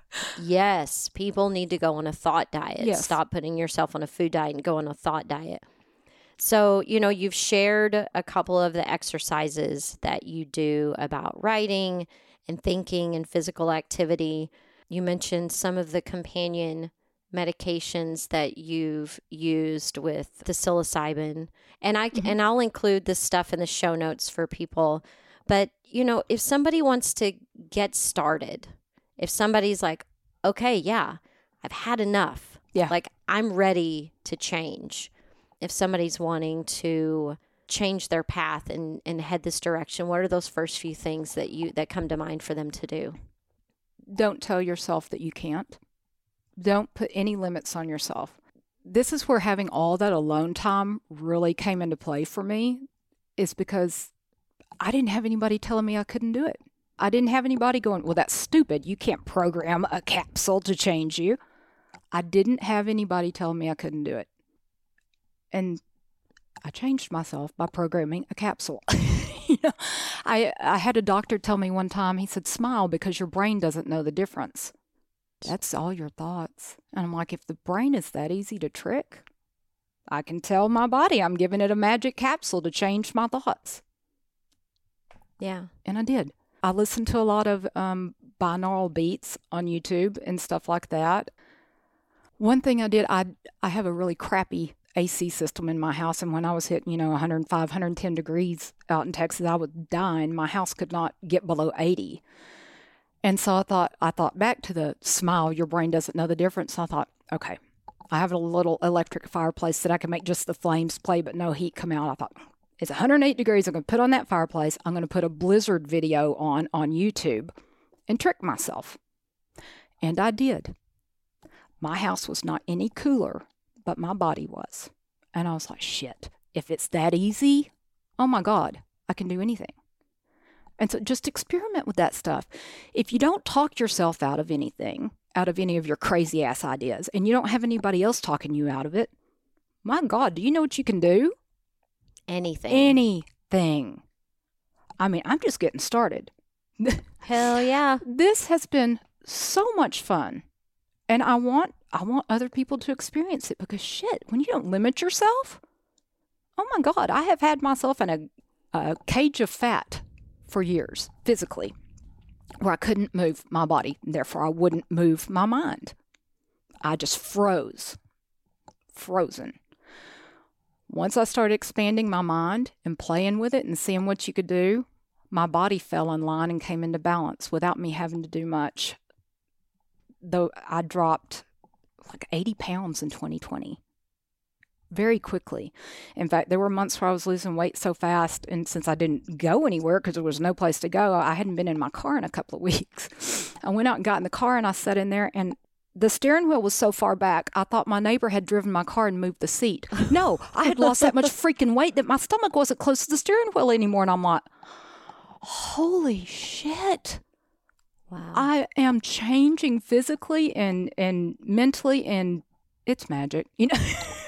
Yes, people need to go on a thought diet. Yes. Stop putting yourself on a food diet and go on a thought diet. So, you know, you've shared a couple of the exercises that you do about writing and thinking and physical activity. You mentioned some of the companion medications that you've used with the psilocybin. And I'll include this stuff in the show notes for people. But, you know, if somebody wants to get started, if somebody's like, okay, yeah, I've had enough. Yeah. Like, I'm ready to change. If somebody's wanting to change their path and head this direction, what are those first few things that come to mind for them to do? Don't tell yourself that you can't. Don't put any limits on yourself. This is where having all that alone time really came into play for me, is because I didn't have anybody telling me I couldn't do it. I didn't have anybody going, well, that's stupid. You can't program a capsule to change you. I didn't have anybody telling me I couldn't do it. And I changed myself by programming a capsule. You know, I had a doctor tell me one time, he said, smile because your brain doesn't know the difference. That's all your thoughts. And I'm like, if the brain is that easy to trick, I can tell my body I'm giving it a magic capsule to change my thoughts. Yeah. And I did. I listened to a lot of binaural beats on YouTube and stuff like that. One thing I did, I have a really crappy AC system in my house, and when I was hitting, 105, 110 degrees out in Texas, I was dying. My house could not get below 80. And so I thought back to the smile, your brain doesn't know the difference. I thought, okay, I have a little electric fireplace that I can make just the flames play but no heat come out. I thought, It's 108 degrees. I'm going to put on that fireplace. I'm going to put a blizzard video on YouTube and trick myself. And I did. My house was not any cooler, but my body was. And I was like, shit, if it's that easy, oh my God, I can do anything. And so just experiment with that stuff. If you don't talk yourself out of anything, out of any of your crazy ass ideas, and you don't have anybody else talking you out of it, my God, do you know what you can do? Anything. Anything. I mean, I'm just getting started. Hell yeah. This has been so much fun. And I want other people to experience it because shit, when you don't limit yourself, oh my God, I have had myself in a cage of fat for years, physically, where I couldn't move my body. Therefore, I wouldn't move my mind. I just frozen. Once I started expanding my mind and playing with it and seeing what you could do, my body fell in line and came into balance without me having to do much. Though I dropped like 80 pounds in 2020 very quickly. In fact, there were months where I was losing weight so fast, and since I didn't go anywhere because there was no place to go, I hadn't been in my car in a couple of weeks. I went out and got in the car and I sat in there, and the steering wheel was so far back, I thought my neighbor had driven my car and moved the seat. No, I had lost that much freaking weight that my stomach wasn't close to the steering wheel anymore. And I'm like, holy shit. Wow. I am changing physically and mentally, and it's magic, you know.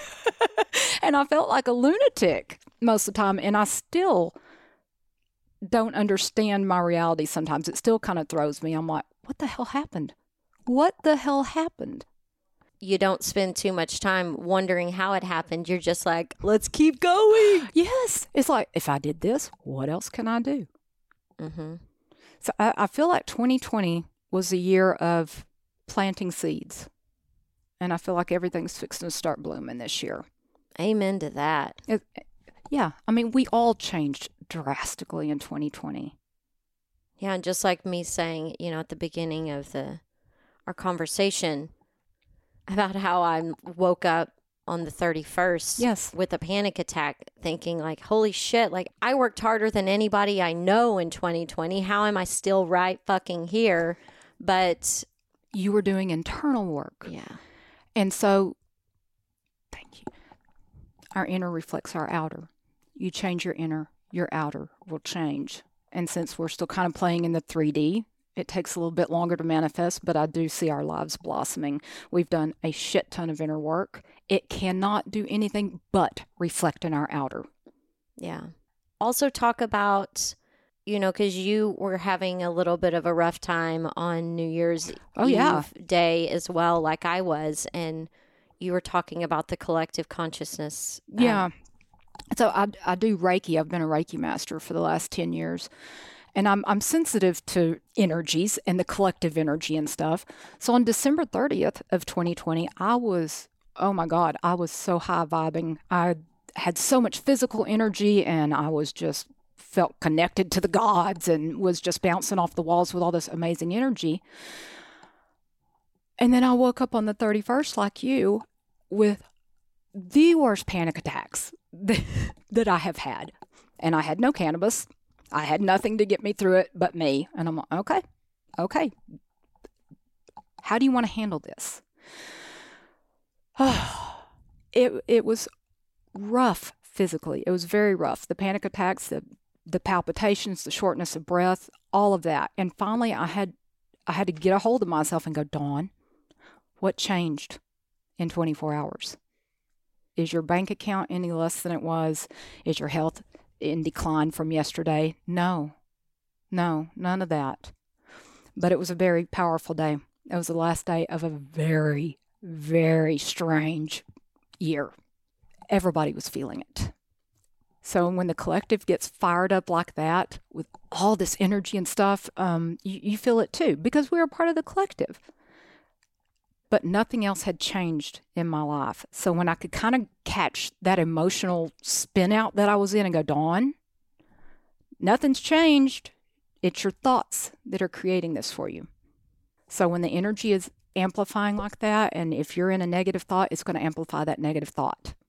And I felt like a lunatic most of the time, and I still don't understand my reality sometimes. It still kind of throws me. I'm like, what the hell happened? What the hell happened? You don't spend too much time wondering how it happened. You're just like, let's keep going. Yes. It's like, if I did this, what else can I do? Mm-hmm. So I feel like 2020 was a year of planting seeds. And I feel like everything's fixing to start blooming this year. Amen to that. Yeah. I mean, we all changed drastically in 2020. Yeah, and just like me saying, at the beginning of our conversation about how I woke up on the 31st Yes. with a panic attack, thinking like, holy shit, like I worked harder than anybody I know in 2020. How am I still right fucking here? But you were doing internal work. Yeah. And so, thank you. Our inner reflects our outer. You change your inner, your outer will change. And since we're still kind of playing in the 3D, it takes a little bit longer to manifest, but I do see our lives blossoming. We've done a shit ton of inner work. It cannot do anything but reflect in our outer. Yeah. Also talk about, because you were having a little bit of a rough time on New Year's Eve Day as well, like I was. And you were talking about the collective consciousness. Yeah. So I do Reiki. I've been a Reiki master for the last 10 years. And I'm sensitive to energies and the collective energy and stuff. So on December 30th of 2020, I was so high vibing. I had so much physical energy, and I was just felt connected to the gods and was just bouncing off the walls with all this amazing energy. And then I woke up on the 31st like you with the worst panic attacks that I have had. And I had no cannabis. I had nothing to get me through it but me. And I'm like, okay. How do you want to handle this? It was rough physically. It was very rough. The panic attacks, the palpitations, the shortness of breath, all of that. And finally, I had to get a hold of myself and go, Dawn, what changed in 24 hours? Is your bank account any less than it was? Is your health in decline from yesterday? No, none of that. But it was a very powerful day. It was the last day of a very, very strange year. Everybody was feeling it. So when the collective gets fired up like that with all this energy and stuff, you feel it too, because we're a part of the collective. But nothing else had changed in my life. So when I could kind of catch that emotional spin out that I was in and go, Dawn, nothing's changed. It's your thoughts that are creating this for you. So when the energy is amplifying like that, and if you're in a negative thought, it's going to amplify that negative thought.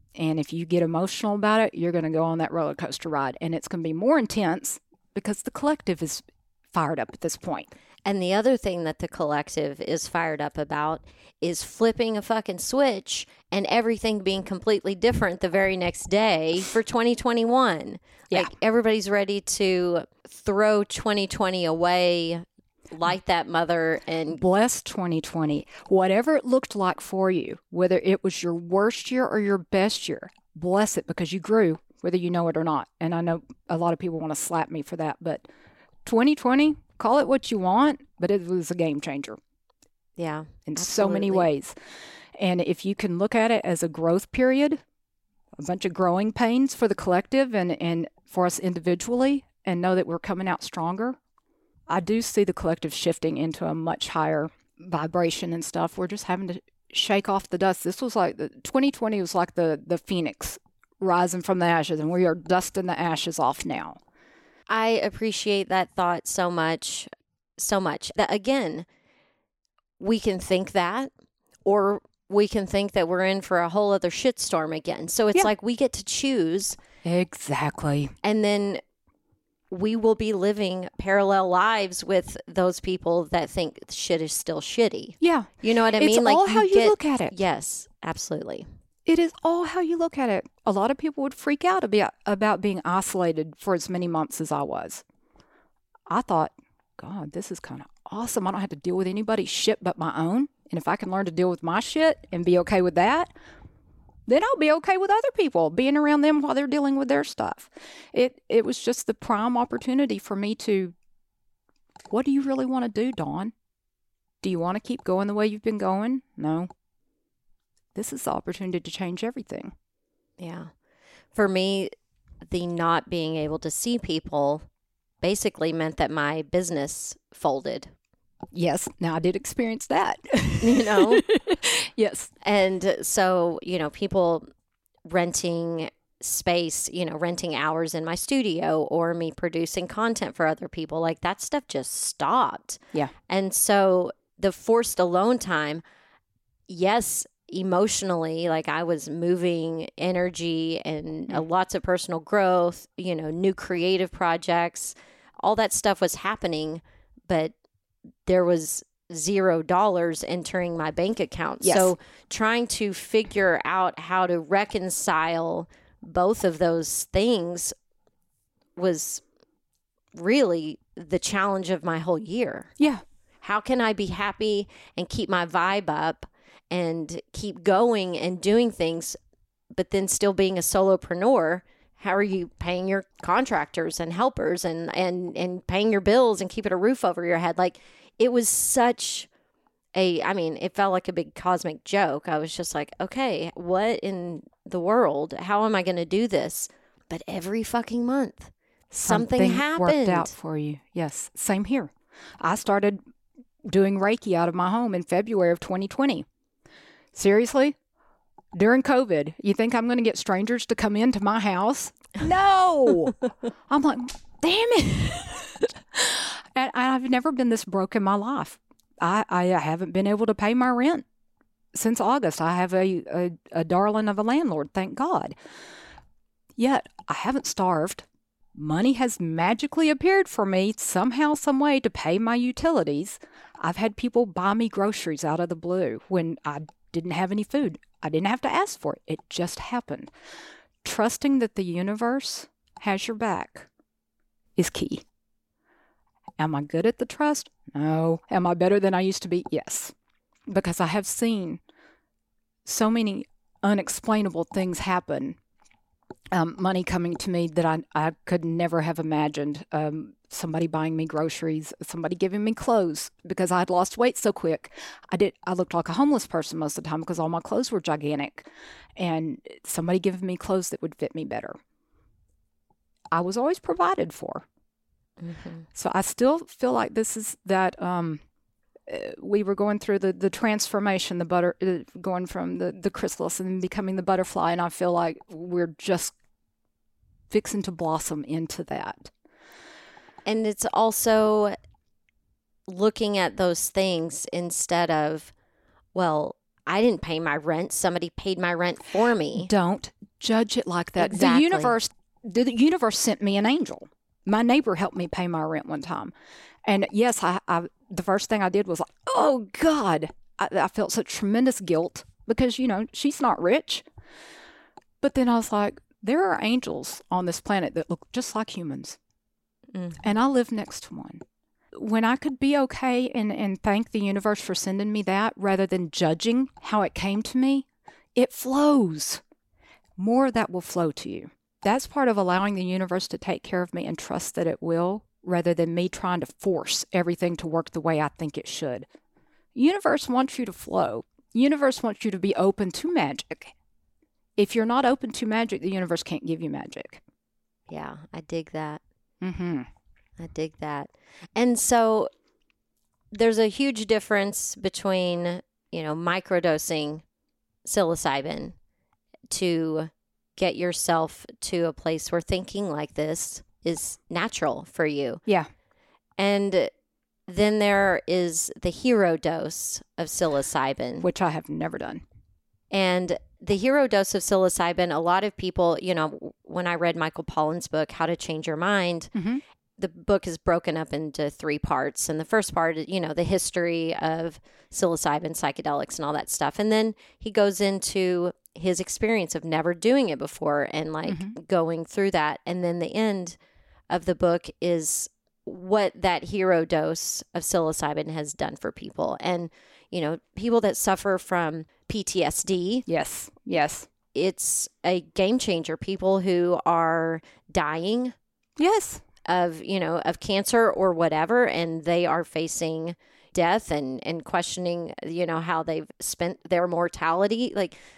And if you get emotional about it, you're going to go on that roller coaster ride. And it's going to be more intense because the collective is fired up at this point. And the other thing that the collective is fired up about is flipping a fucking switch and everything being completely different the very next day for 2021. Yeah. Like everybody's ready to throw 2020 away, light that mother, and bless 2020. Whatever it looked like for you, whether it was your worst year or your best year, bless it because you grew, whether you know it or not. And I know a lot of people want to slap me for that, but 2020, call it what you want, but it was a game changer. Yeah, in absolutely. so many ways. And if you can look at it as a growth period, a bunch of growing pains for the collective and for us individually, and know that we're coming out stronger, I do see the collective shifting into a much higher vibration and stuff. We're just having to shake off the dust. This was like 2020 was like the phoenix rising from the ashes, and we are dusting the ashes off now. I appreciate that thought so much, that again, we can think that, or we can think that we're in for a whole other shitstorm again. So it's like we get to choose. Exactly. And then we will be living parallel lives with those people that think shit is still shitty. Yeah. You know what I mean? It's all how you look at it. Yes, absolutely. It is all how you look at it. A lot of people would freak out about being isolated for as many months as I was. I thought, God, this is kind of awesome. I don't have to deal with anybody's shit but my own. And if I can learn to deal with my shit and be okay with that, then I'll be okay with other people, being around them while they're dealing with their stuff. It was just the prime opportunity for me to, what do you really want to do, Dawn? Do you want to keep going the way you've been going? No. This is the opportunity to change everything. Yeah. For me, the not being able to see people basically meant that my business folded. Yes. Now I did experience that. You know? Yes. And so, people renting space, renting hours in my studio or me producing content for other people, like that stuff just stopped. Yeah. And so the forced alone time, yes, emotionally, like I was moving energy and lots of personal growth, new creative projects, all that stuff was happening, but there was $0 entering my bank account. Yes. So trying to figure out how to reconcile both of those things was really the challenge of my whole year. Yeah. How can I be happy and keep my vibe up and keep going and doing things, but then still being a solopreneur? How are you paying your contractors and helpers and paying your bills and keeping a roof over your head? Like, it was such it felt like a big cosmic joke. I was just like, okay, what in the world? How am I going to do this? But every fucking month, something happened. Worked out for you. Yes. Same here. I started doing Reiki out of my home in February of 2020. Seriously? During COVID, you think I'm going to get strangers to come into my house? No. I'm like, damn it. And I've never been this broke in my life. I haven't been able to pay my rent since August. I have a darling of a landlord, thank God. Yet I haven't starved. Money has magically appeared for me somehow, some way to pay my utilities. I've had people buy me groceries out of the blue when I didn't have any food. I didn't have to ask for it. It just happened. Trusting that the universe has your back is key. Am I good at the trust? No. Am I better than I used to be? Yes. Because I have seen so many unexplainable things happen. Money coming to me that I could never have imagined. Somebody buying me groceries, somebody giving me clothes because I had lost weight so quick. I looked like a homeless person most of the time because all my clothes were gigantic. And somebody giving me clothes that would fit me better. I was always provided for. Mm-hmm. So I still feel like this is that we were going through the transformation, going from the chrysalis and becoming the butterfly, and I feel like we're just fixing to blossom into that. And it's also looking at those things instead of, well, I didn't pay my rent. Somebody paid my rent for me. Don't judge it like that. Exactly. The universe sent me an angel. My neighbor helped me pay my rent one time. And yes, I the first thing I did was like, oh God, I felt such tremendous guilt because, she's not rich. But then I was like, there are angels on this planet that look just like humans. And I live next to one. When I could be okay and thank the universe for sending me that rather than judging how it came to me, it flows. More of that will flow to you. That's part of allowing the universe to take care of me and trust that it will, rather than me trying to force everything to work the way I think it should. Universe wants you to flow. Universe wants you to be open to magic. If you're not open to magic, the universe can't give you magic. Yeah, I dig that. Mm-hmm. I dig that. And so there's a huge difference between, microdosing psilocybin to get yourself to a place where thinking like this is natural for you. Yeah. And then there is the hero dose of psilocybin, Which I have never done. And the hero dose of psilocybin, a lot of people, when I read Michael Pollan's book, How to Change Your Mind, the book is broken up into 3 parts. And the first part, the history of psilocybin, psychedelics, and all that stuff. And then he goes into his experience of never doing it before and going through that. And then the end of the book is what that hero dose of psilocybin has done for people. And, people that suffer from PTSD. Yes. It's a game changer. People who are dying. Yes. Of cancer or whatever, and they are facing death and questioning, how they've spent their mortality.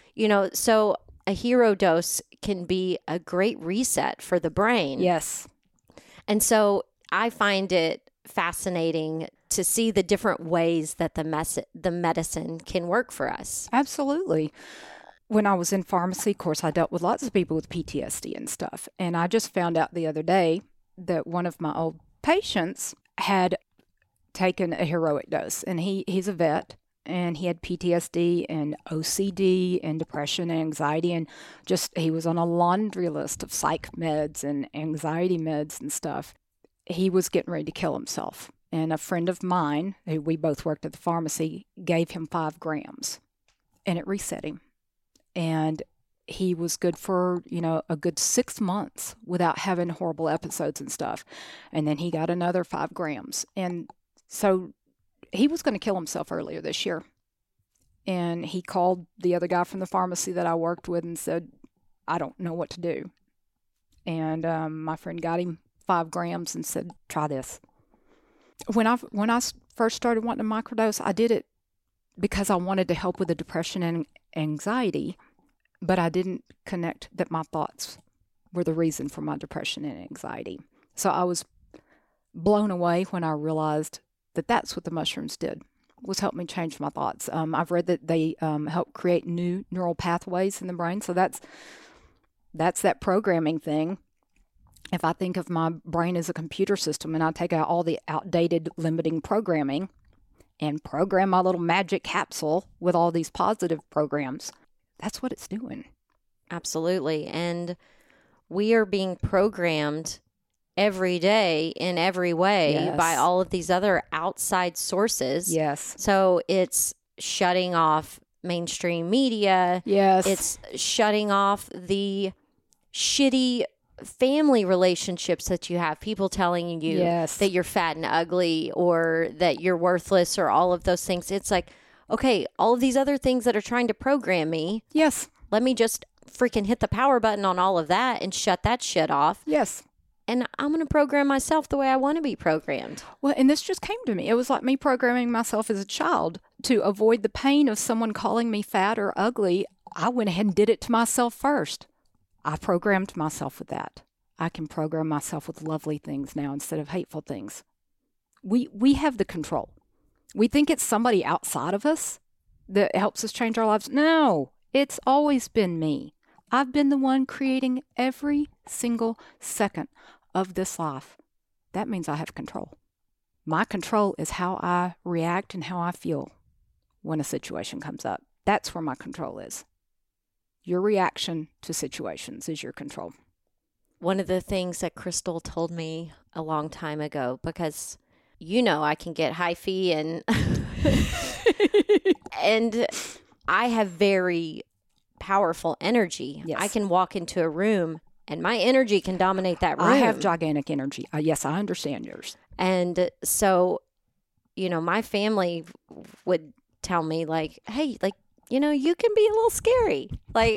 So a hero dose can be a great reset for the brain. Yes. And so I find it fascinating to see the different ways that the medicine can work for us. Absolutely. When I was in pharmacy, of course, I dealt with lots of people with PTSD and stuff. And I just found out the other day that one of my old patients had taken a heroic dose. And he's a vet, and he had PTSD and OCD and depression and anxiety. And he was on a laundry list of psych meds and anxiety meds and stuff. He was getting ready to kill himself. And a friend of mine, who we both worked at the pharmacy, gave him 5 grams. And it reset him. And he was good for, a good 6 months without having horrible episodes and stuff. And then he got another 5 grams. And so he was going to kill himself earlier this year. And he called the other guy from the pharmacy that I worked with and said, I don't know what to do. And my friend got him 5 grams and said, try this. When I first started wanting to microdose, I did it because I wanted to help with the depression and anxiety, but I didn't connect that my thoughts were the reason for my depression and anxiety. So I was blown away when I realized that that's what the mushrooms did, was help me change my thoughts. I've read that they help create new neural pathways in the brain. So that's that programming thing. If I think of my brain as a computer system and I take out all the outdated limiting programming and program my little magic capsule with all these positive programs, that's what it's doing. Absolutely. And we are being programmed every day in every way by all of these other outside sources. Yes. So it's shutting off mainstream media. Yes. It's shutting off the shitty family relationships that you have, people telling you that you're fat and ugly or that you're worthless or all of those things. It's like, okay, all of these other things that are trying to program me. Yes. Let me just freaking hit the power button on all of that and shut that shit off. Yes. And I'm going to program myself the way I want to be programmed. Well, and this just came to me. It was like me programming myself as a child to avoid the pain of someone calling me fat or ugly. I went ahead and did it to myself first. I programmed myself with that. I can program myself with lovely things now instead of hateful things. We have the control. We think it's somebody outside of us that helps us change our lives. No, it's always been me. I've been the one creating every single second of this life. That means I have control. My control is how I react and how I feel when a situation comes up. That's where my control is. Your reaction to situations is your control. One of the things that Crystal told me a long time ago, because I can get hyphy and and I have very powerful energy. Yes. I can walk into a room and my energy can dominate that room. I have gigantic energy. Yes, I understand yours. And so, my family would tell me like, hey, like, you can be a little scary. Like,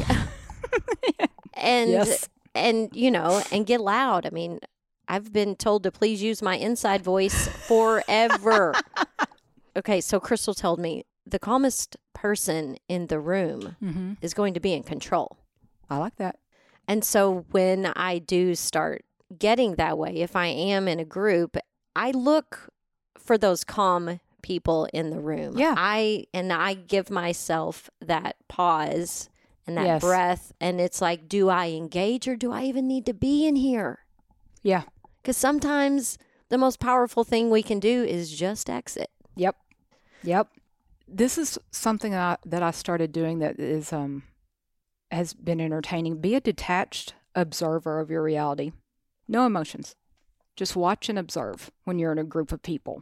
and, Yes. and, and get loud. I mean, I've been told to please use my inside voice forever. Okay. So Crystal told me the calmest person in the room is going to be in control. I like that. And so when I do start getting that way, if I am in a group, I look for those calm people in the room. Yeah. I give myself that pause and that Yes. breath. And it's like, do I engage or do I even need to be in here? Yeah. Because sometimes the most powerful thing we can do is just exit. Yep. This is something that I started doing that is has been entertaining. Be a detached observer of your reality. No emotions. Just watch and observe when you're in a group of people.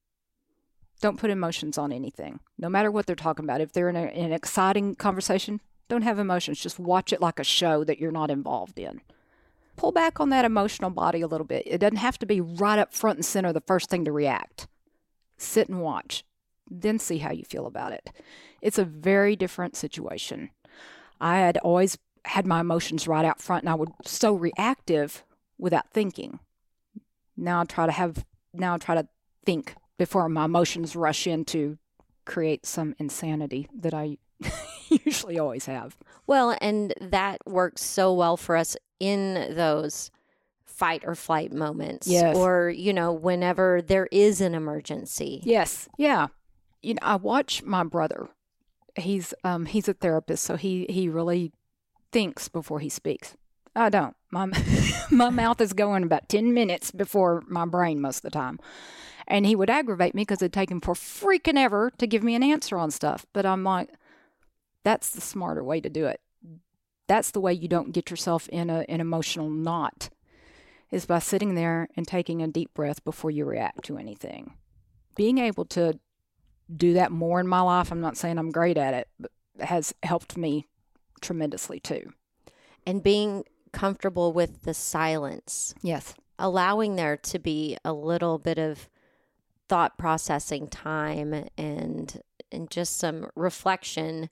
Don't put emotions on anything, no matter what they're talking about. If they're in an exciting conversation, don't have emotions. Just watch it like a show that you're not involved in. Pull back on that emotional body a little bit. It doesn't have to be right up front and center, the first thing to react. Sit and watch. Then see how you feel about it. It's a very different situation. I had always had my emotions right out front, and I was so reactive without thinking. Now I try to think before my emotions rush in to create some insanity that I usually always have. Well, and that works so well for us in those fight or flight moments. Yes. Or, whenever there is an emergency. Yes. Yeah. I watch my brother. He's a therapist, so he really thinks before he speaks. I don't. My mouth is going about 10 minutes before my brain most of the time. And he would aggravate me because it'd take him for freaking ever to give me an answer on stuff. But I'm like, that's the smarter way to do it. That's the way you don't get yourself in an emotional knot, is by sitting there and taking a deep breath before you react to anything. Being able to do that more in my life, I'm not saying I'm great at it, but has helped me tremendously too. And being comfortable with the silence. Yes. Allowing there to be a little bit of thought processing time and just some reflection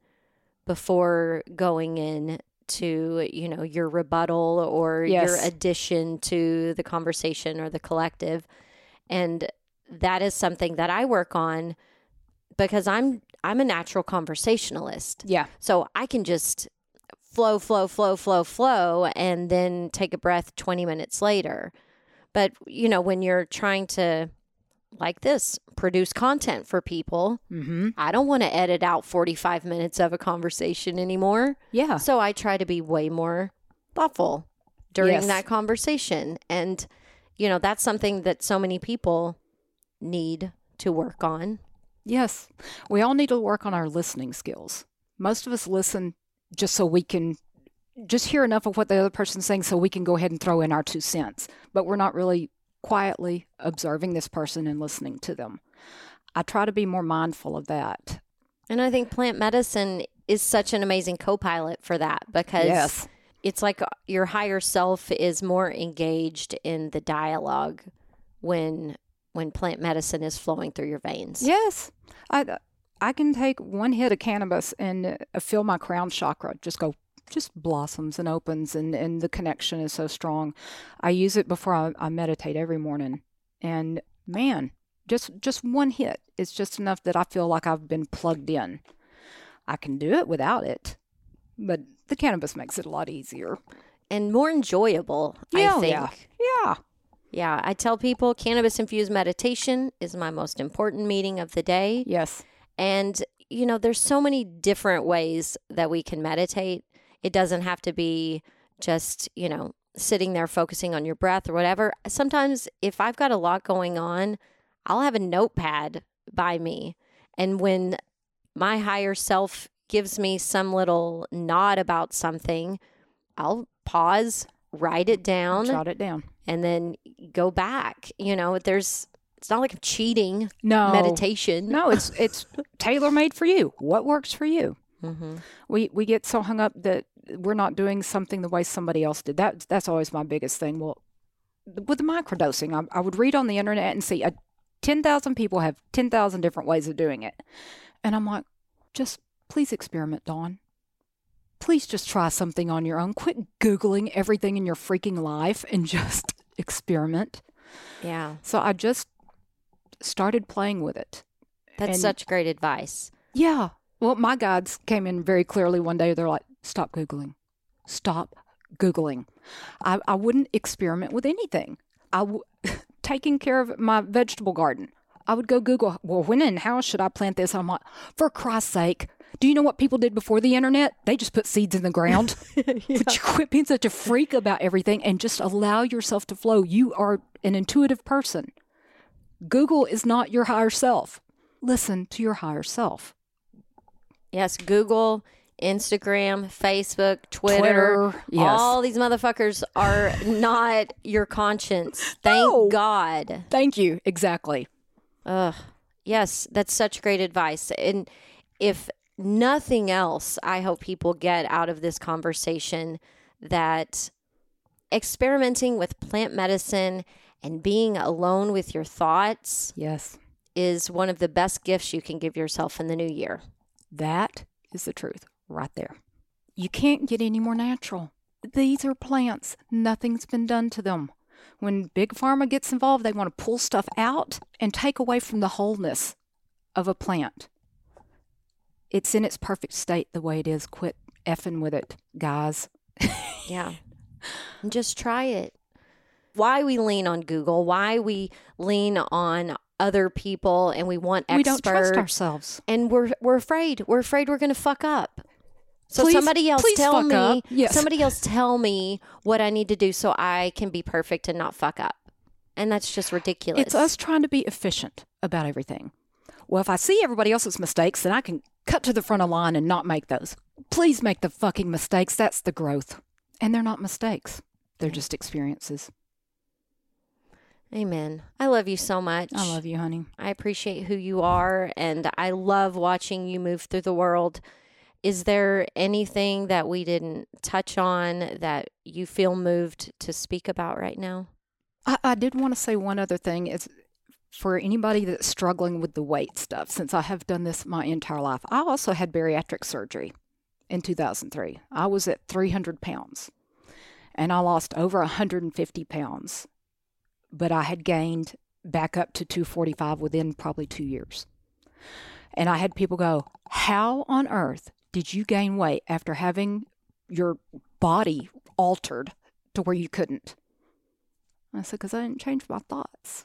before going in to, your rebuttal or Yes. your addition to the conversation or the collective. And that is something that I work on because I'm a natural conversationalist. Yeah. So I can just flow, and then take a breath 20 minutes later. But, when you're trying to, like this, produce content for people, I don't want to edit out 45 minutes of a conversation anymore. Yeah. So I try to be way more thoughtful during Yes. that conversation. And, that's something that so many people need to work on. Yes. We all need to work on our listening skills. Most of us listen just so we can just hear enough of what the other person's saying so we can go ahead and throw in our 2 cents. But we're not really quietly observing this person and listening to them. I try to be more mindful of that. And I think plant medicine is such an amazing co-pilot for that because Yes. it's like your higher self is more engaged in the dialogue when plant medicine is flowing through your veins. Yes. I can take one hit of cannabis and feel my crown chakra just blossoms and opens, and the connection is so strong. I use it before I meditate every morning. And man, just one hit is just enough that I feel like I've been plugged in. I can do it without it, but the cannabis makes it a lot easier. And more enjoyable, Yeah, I think. Yeah. Yeah, I tell people cannabis-infused meditation is my most important meeting of the day. Yes. And, there's so many different ways that we can meditate. It doesn't have to be just, sitting there focusing on your breath or whatever. Sometimes if I've got a lot going on, I'll have a notepad by me. And when my higher self gives me some little nod about something, I'll pause, write it down, Jot it down. and then go back. It's not like I'm cheating No. meditation. No, it's tailor-made for you. What works for you? Mm-hmm. We get so hung up that we're not doing something the way somebody else did. That's always my biggest thing. Well, with the microdosing, I would read on the internet and see 10,000 people have 10,000 different ways of doing it. And I'm like, just please experiment, Dawn. Please just try something on your own. Quit Googling everything in your freaking life and just experiment. Yeah. So I just started playing with it. That's And- such great advice. Yeah. Well, my guides came in very clearly one day. They're like, stop Googling. Stop Googling. I wouldn't experiment with anything. Taking care of my vegetable garden, I would go Google, well, when and how should I plant this? I'm like, for Christ's sake, do you know what people did before the internet? They just put seeds in the ground. Would you quit being such a freak about everything and just allow yourself to flow? You are an intuitive person. Google is not your higher self. Listen to your higher self. Yes, Google, Instagram, Facebook, Twitter. Yes. All these motherfuckers are not your conscience. Thank No. God. Thank you. Exactly. Ugh. Yes, that's such great advice. And if nothing else, I hope people get out of this conversation that experimenting with plant medicine and being alone with your thoughts Yes. is one of the best gifts you can give yourself in the new year. That is the truth right there. You can't get any more natural. These are plants. Nothing's been done to them. When Big Pharma gets involved, they want to pull stuff out and take away from the wholeness of a plant. It's in its perfect state the way it is. Quit effing with it, guys. Yeah. And just try it. Why we lean on Google, why we lean on other people and we want experts. We don't trust ourselves. And we're afraid. We're afraid we're going to fuck up. So Please- somebody else please tell fuck me. up. Yes. Somebody else tell me what I need to do so I can be perfect and not fuck up. And that's just ridiculous. It's us trying to be efficient about everything. Well, if I see everybody else's mistakes, then I can cut to the front of the line and not make those. Please make the fucking mistakes. That's the growth. And they're not mistakes. They're just experiences. Amen. I love you so much. I love you, honey. I appreciate who you are, and I love watching you move through the world. Is there anything that we didn't touch on that you feel moved to speak about right now? I did want to say one other thing is for anybody that's struggling with the weight stuff, since I have done this my entire life. I also had bariatric surgery in 2003. I was at 300 pounds and I lost over 150 pounds, but I had gained back up to 245 within probably 2 years. And I had people go, how on earth did you gain weight after having your body altered to where you couldn't? I said, because I didn't change my thoughts.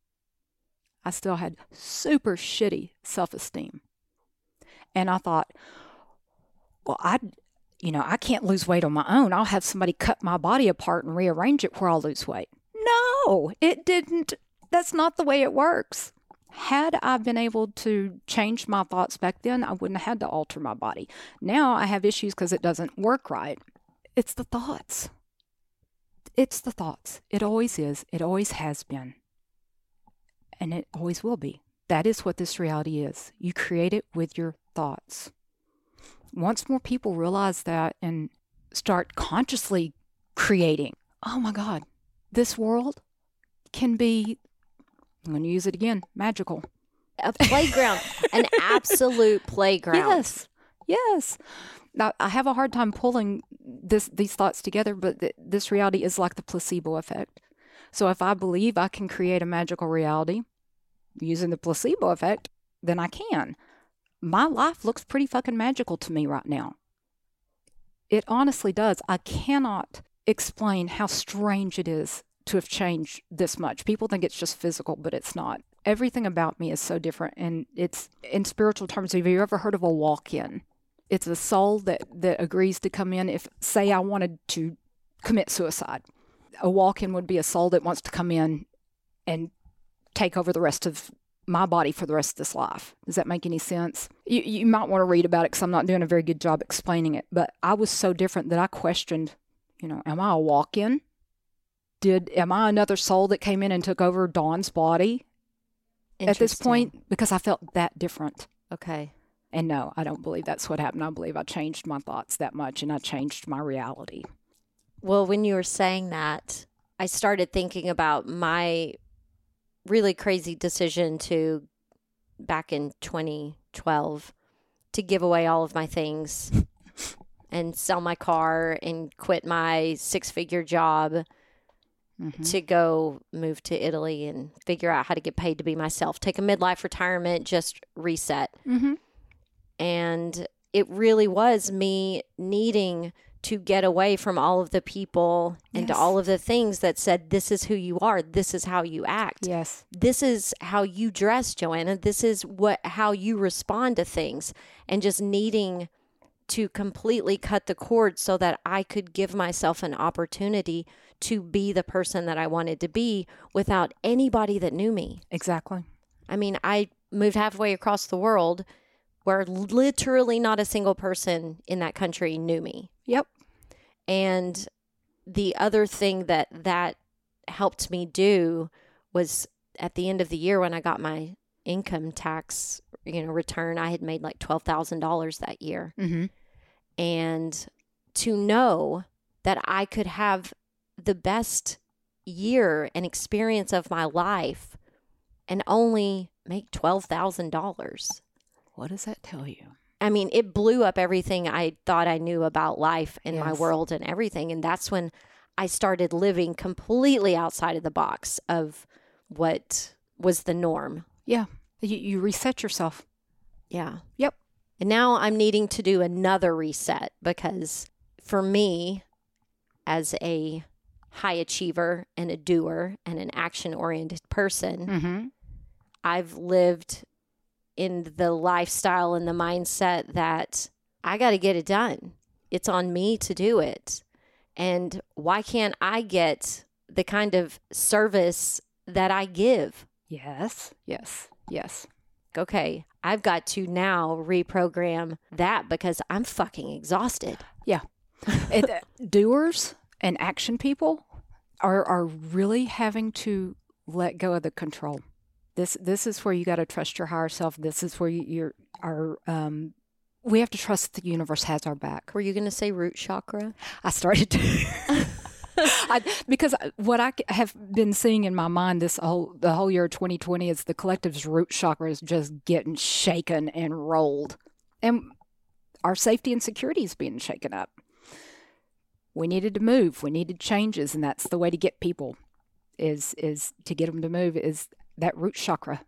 I still had super shitty self-esteem. And I thought, well, I can't lose weight on my own. I'll have somebody cut my body apart and rearrange it where I'll lose weight. No, it didn't. That's not the way it works. Had I been able to change my thoughts back then, I wouldn't have had to alter my body. Now I have issues because it doesn't work right. It's the thoughts. It's the thoughts. It always is. It always has been. And it always will be. That is what this reality is. You create it with your thoughts. Once more people realize that and start consciously creating, oh my God, this world can be, I'm going to use it again, magical. A playground, an absolute playground. Yes. Now, I have a hard time pulling these thoughts together, but this reality is like the placebo effect. So if I believe I can create a magical reality using the placebo effect, then I can. My life looks pretty fucking magical to me right now. It honestly does. I cannot explain how strange it is to have changed this much. People think it's just physical, but it's not. Everything about me is so different. And it's, in spiritual terms, have you ever heard of a walk-in? It's a soul that agrees to come in. If, say, I wanted to commit suicide, a walk-in would be a soul that wants to come in and take over the rest of my body for the rest of this life. Does that make any sense? You might want to read about it because I'm not doing a very good job explaining it. But I was so different that I questioned, am I a walk-in? Am I another soul that came in and took over Dawn's body at this point? Because I felt that different. Okay. And no, I don't believe that's what happened. I believe I changed my thoughts that much and I changed my reality. Well, when you were saying that, I started thinking about my really crazy decision back in 2012 to give away all of my things and sell my car and quit my 6-figure job to go move to Italy and figure out how to get paid to be myself, take a midlife retirement, just reset. And it really was me needing to get away from all of the people and all of the things that said, this is who you are. This is how you act. Yes. This is how you dress, Joanna. This is how you respond to things. And just needing to completely cut the cord so that I could give myself an opportunity to be the person that I wanted to be without anybody that knew me. Exactly. I mean, I moved halfway across the world where literally not a single person in that country knew me. Yep. And the other thing that helped me do was at the end of the year when I got my income tax, return, I had made like $12,000 that year. And to know that I could have the best year and experience of my life and only make $12,000. What does that tell you? I mean, it blew up everything I thought I knew about life and my world and everything. And that's when I started living completely outside of the box of what was the norm. Yeah. You reset yourself. Yeah. Yep. And now I'm needing to do another reset because for me, as a high achiever and a doer and an action-oriented person, I've lived in the lifestyle and the mindset that I got to get it done. It's on me to do it. And why can't I get the kind of service that I give? Yes. Okay, I've got to now reprogram that because I'm fucking exhausted. Yeah. Doers and action people are really having to let go of the control. This is where you got to trust your higher self. This is where we have to trust the universe has our back. Were you going to say root chakra? I started to. Because what I have been seeing in my mind the whole year of 2020 is the collective's root chakra is just getting shaken and rolled. And our safety and security is being shaken up. We needed to move. We needed changes. And that's the way to get people is to get them to move is that root chakra.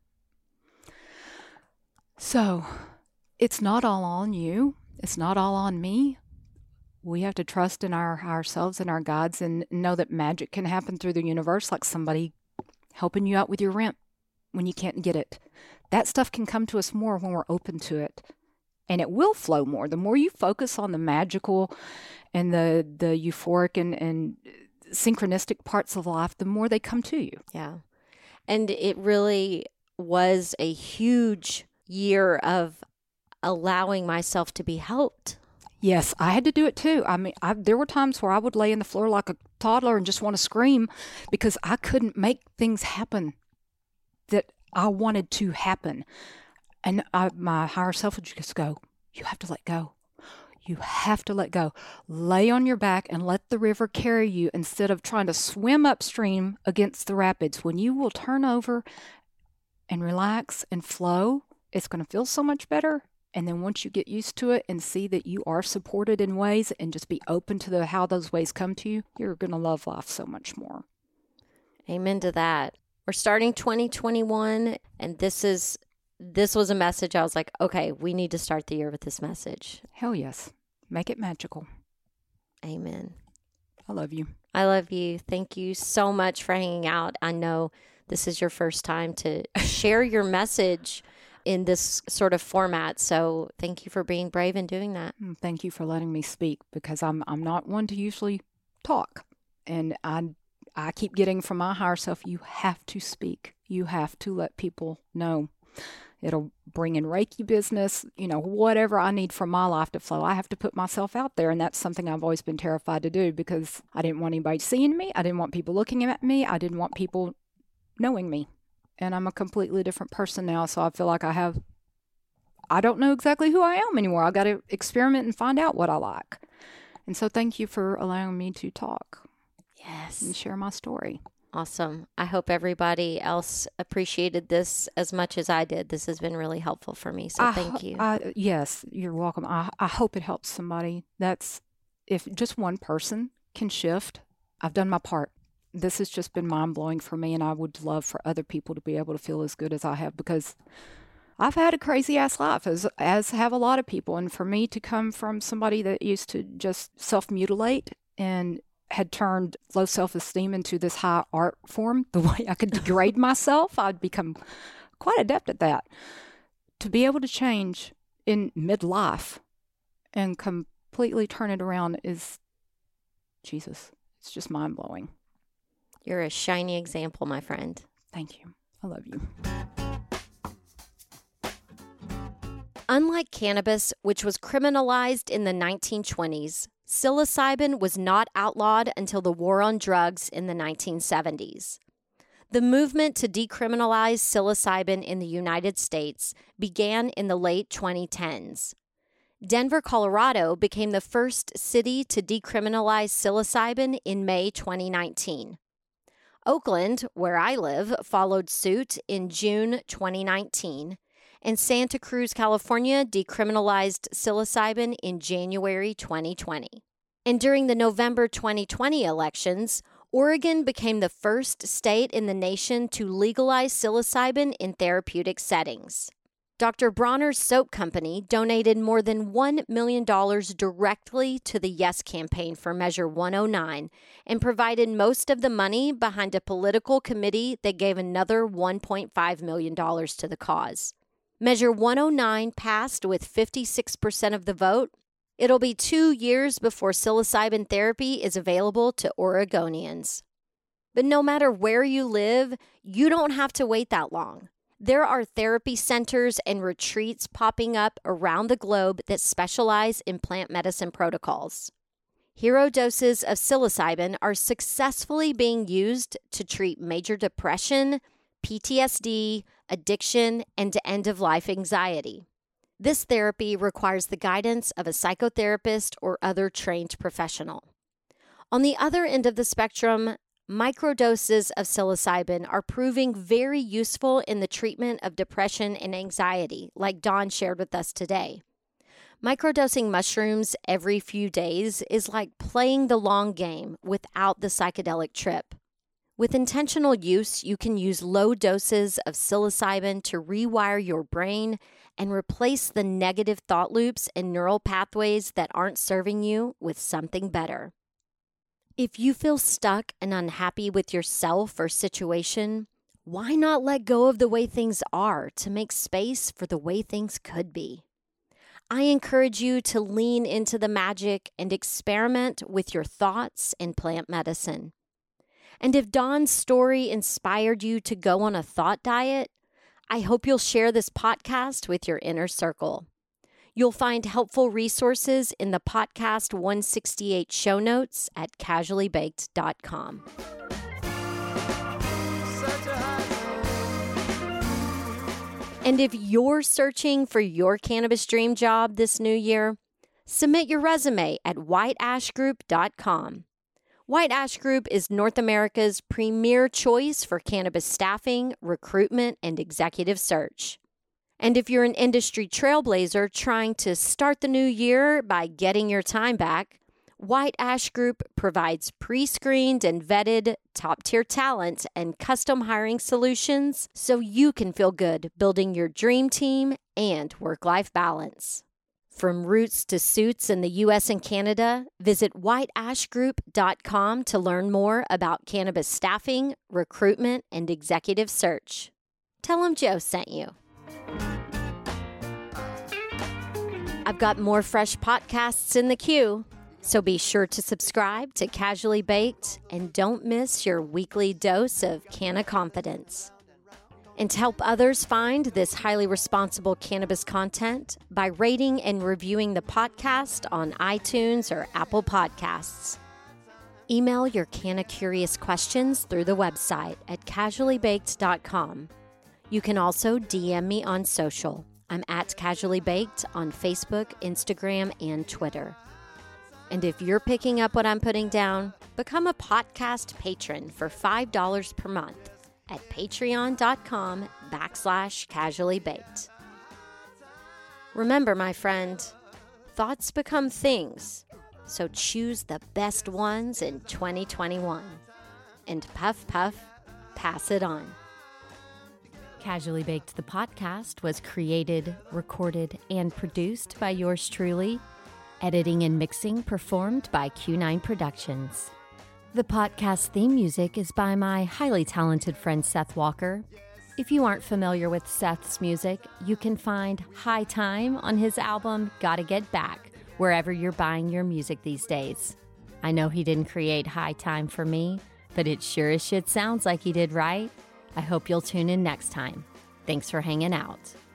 So it's not all on you. It's not all on me. We have to trust in ourselves and our guides and know that magic can happen through the universe, like somebody helping you out with your rent when you can't get it. That stuff can come to us more when we're open to it. And it will flow more. The more you focus on the magical and the euphoric and synchronistic parts of life, the more they come to you. Yeah. And it really was a huge year of allowing myself to be helped. Yes, I had to do it too. I mean, there were times where I would lay in the floor like a toddler and just want to scream because I couldn't make things happen that I wanted to happen. And my higher self would just go, you have to let go. You have to let go. Lay on your back and let the river carry you instead of trying to swim upstream against the rapids. When you will turn over and relax and flow, it's going to feel so much better. And then once you get used to it and see that you are supported in ways and just be open to how those ways come to you, you're going to love life so much more. Amen to that. We're starting 2021, and this was a message. I was like, okay, we need to start the year with this message. Hell yes. Make it magical. Amen. I love you. I love you. Thank you so much for hanging out. I know this is your first time to share your message in this sort of format. So thank you for being brave and doing that. Thank you for letting me speak because I'm not one to usually talk. And I keep getting from my higher self, you have to speak. You have to let people know. It'll bring in Reiki business, whatever I need for my life to flow. I have to put myself out there, and that's something I've always been terrified to do because I didn't want anybody seeing me. I didn't want people looking at me. I didn't want people knowing me. And I'm a completely different person now, so I feel like I don't know exactly who I am anymore. I got to experiment and find out what I like. And so thank you for allowing me to talk. Yes. And share my story. Awesome. I hope everybody else appreciated this as much as I did. This has been really helpful for me, so thank you. Yes, you're welcome. I hope it helps somebody. If just one person can shift, I've done my part. This has just been mind-blowing for me, and I would love for other people to be able to feel as good as I have, because I've had a crazy-ass life, as have a lot of people. And for me to come from somebody that used to just self-mutilate and had turned low self-esteem into this high art form, the way I could degrade myself, I'd become quite adept at that. To be able to change in midlife and completely turn it around is, Jesus, it's just mind-blowing. You're a shiny example, my friend. Thank you. I love you. Unlike cannabis, which was criminalized in the 1920s, psilocybin was not outlawed until the war on drugs in the 1970s. The movement to decriminalize psilocybin in the United States began in the late 2010s. Denver, Colorado became the first city to decriminalize psilocybin in May 2019. Oakland, where I live, followed suit in June 2019, and Santa Cruz, California, decriminalized psilocybin in January 2020. And during the November 2020 elections, Oregon became the first state in the nation to legalize psilocybin in therapeutic settings. Dr. Bronner's Soap Company donated more than $1 million directly to the Yes campaign for Measure 109 and provided most of the money behind a political committee that gave another $1.5 million to the cause. Measure 109 passed with 56% of the vote. It'll be 2 years before psilocybin therapy is available to Oregonians. But no matter where you live, you don't have to wait that long. There are therapy centers and retreats popping up around the globe that specialize in plant medicine protocols. Hero doses of psilocybin are successfully being used to treat major depression, PTSD, addiction, and end-of-life anxiety. This therapy requires the guidance of a psychotherapist or other trained professional. On the other end of the spectrum, microdoses of psilocybin are proving very useful in the treatment of depression and anxiety, like Dawn shared with us today. Microdosing mushrooms every few days is like playing the long game without the psychedelic trip. With intentional use, you can use low doses of psilocybin to rewire your brain and replace the negative thought loops and neural pathways that aren't serving you with something better. If you feel stuck and unhappy with yourself or situation, why not let go of the way things are to make space for the way things could be? I encourage you to lean into the magic and experiment with your thoughts and plant medicine. And if Dawn's story inspired you to go on a thought diet, I hope you'll share this podcast with your inner circle. You'll find helpful resources in the podcast 168 show notes at casuallybaked.com. And if you're searching for your cannabis dream job this new year, submit your resume at whiteashgroup.com. White Ash Group is North America's premier choice for cannabis staffing, recruitment, and executive search. And if you're an industry trailblazer trying to start the new year by getting your time back, White Ash Group provides pre-screened and vetted top-tier talent and custom hiring solutions so you can feel good building your dream team and work-life balance. From roots to suits in the U.S. and Canada, visit whiteashgroup.com to learn more about cannabis staffing, recruitment, and executive search. Tell them Joe sent you. I've got more fresh podcasts in the queue, so be sure to subscribe to Casually Baked and don't miss your weekly dose of Canna Confidence. And help others find this highly responsible cannabis content by rating and reviewing the podcast on iTunes or Apple Podcasts. Email your Canna Curious questions through the website at casuallybaked.com. You can also DM me on social. I'm at Casually Baked on Facebook, Instagram, and Twitter. And if you're picking up what I'm putting down, become a podcast patron for $5 per month at patreon.com/casuallybaked. Remember, my friend, thoughts become things, so choose the best ones in 2021. And puff, puff, pass it on. Casually Baked, the podcast, was created, recorded, and produced by yours truly. Editing and mixing performed by Q9 Productions. The podcast theme music is by my highly talented friend Seth Walker. If you aren't familiar with Seth's music, you can find High Time on his album Gotta Get Back, wherever you're buying your music these days. I know he didn't create High Time for me, but it sure as shit sounds like he did, right? I hope you'll tune in next time. Thanks for hanging out.